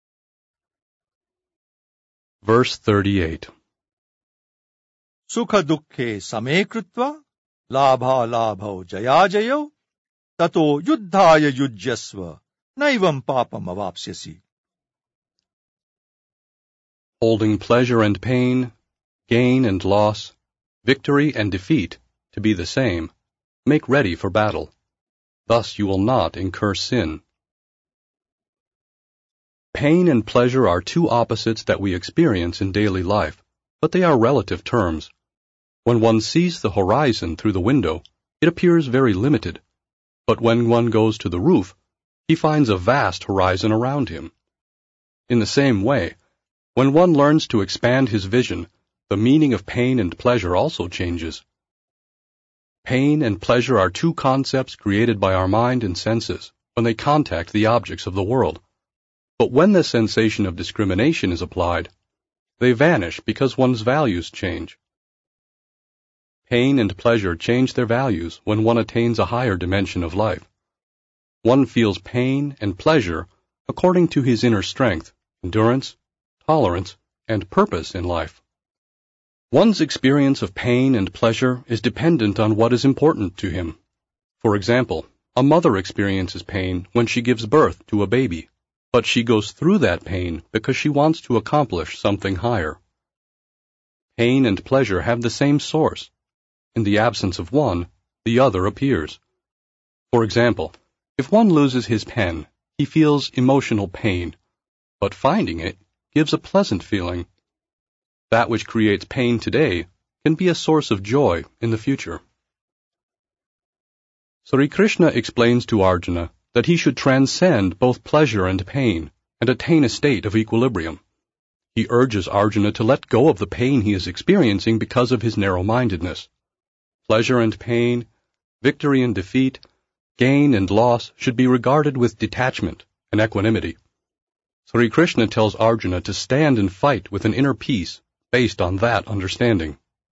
[SPEAKER 1] Verse thirty-eight.
[SPEAKER 2] Sukha dukkhe same krutva, labha labho jaya jayo, tato yuddhaya yujyasva, naivam papam avapsyasi.
[SPEAKER 1] Holding pleasure and pain, gain and loss, victory and defeat to be the same, make ready for battle. Thus you will not incur sin. Pain and pleasure are two opposites that we experience in daily life, but they are relative terms. When one sees the horizon through the window, it appears very limited, but when one goes to the roof, he finds a vast horizon around him. In the same way, when one learns to expand his vision, the meaning of pain and pleasure also changes. Pain and pleasure are two concepts created by our mind and senses when they contact the objects of the world. But when the sensation of discrimination is applied, they vanish because one's values change. Pain and pleasure change their values when one attains a higher dimension of life. One feels pain and pleasure according to his inner strength, endurance, tolerance, and purpose in life. One's experience of pain and pleasure is dependent on what is important to him. For example, a mother experiences pain when she gives birth to a baby, but she goes through that pain because she wants to accomplish something higher. Pain and pleasure have the same source. In the absence of one, the other appears. For example, if one loses his pen, he feels emotional pain, but finding it gives a pleasant feeling. That which creates pain today can be a source of joy in the future. Sri Krishna explains to Arjuna that he should transcend both pleasure and pain and attain a state of equilibrium. He urges Arjuna to let go of the pain he is experiencing because of his narrow-mindedness. Pleasure and pain, victory and defeat, gain and loss should be regarded with detachment and equanimity. Sri Krishna tells Arjuna to stand and fight with an inner peace based on that understanding.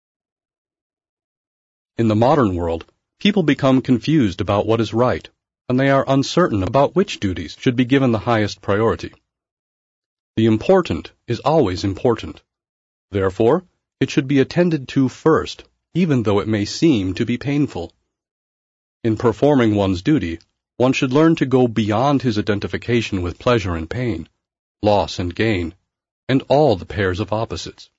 [SPEAKER 1] In the modern world, people become confused about what is right, and they are uncertain about which duties should be given the highest priority. The important is always important. Therefore, it should be attended to first, even though it may seem to be painful. In performing one's duty, one should learn to go beyond his identification with pleasure and pain, loss and gain, and all the pairs of opposites.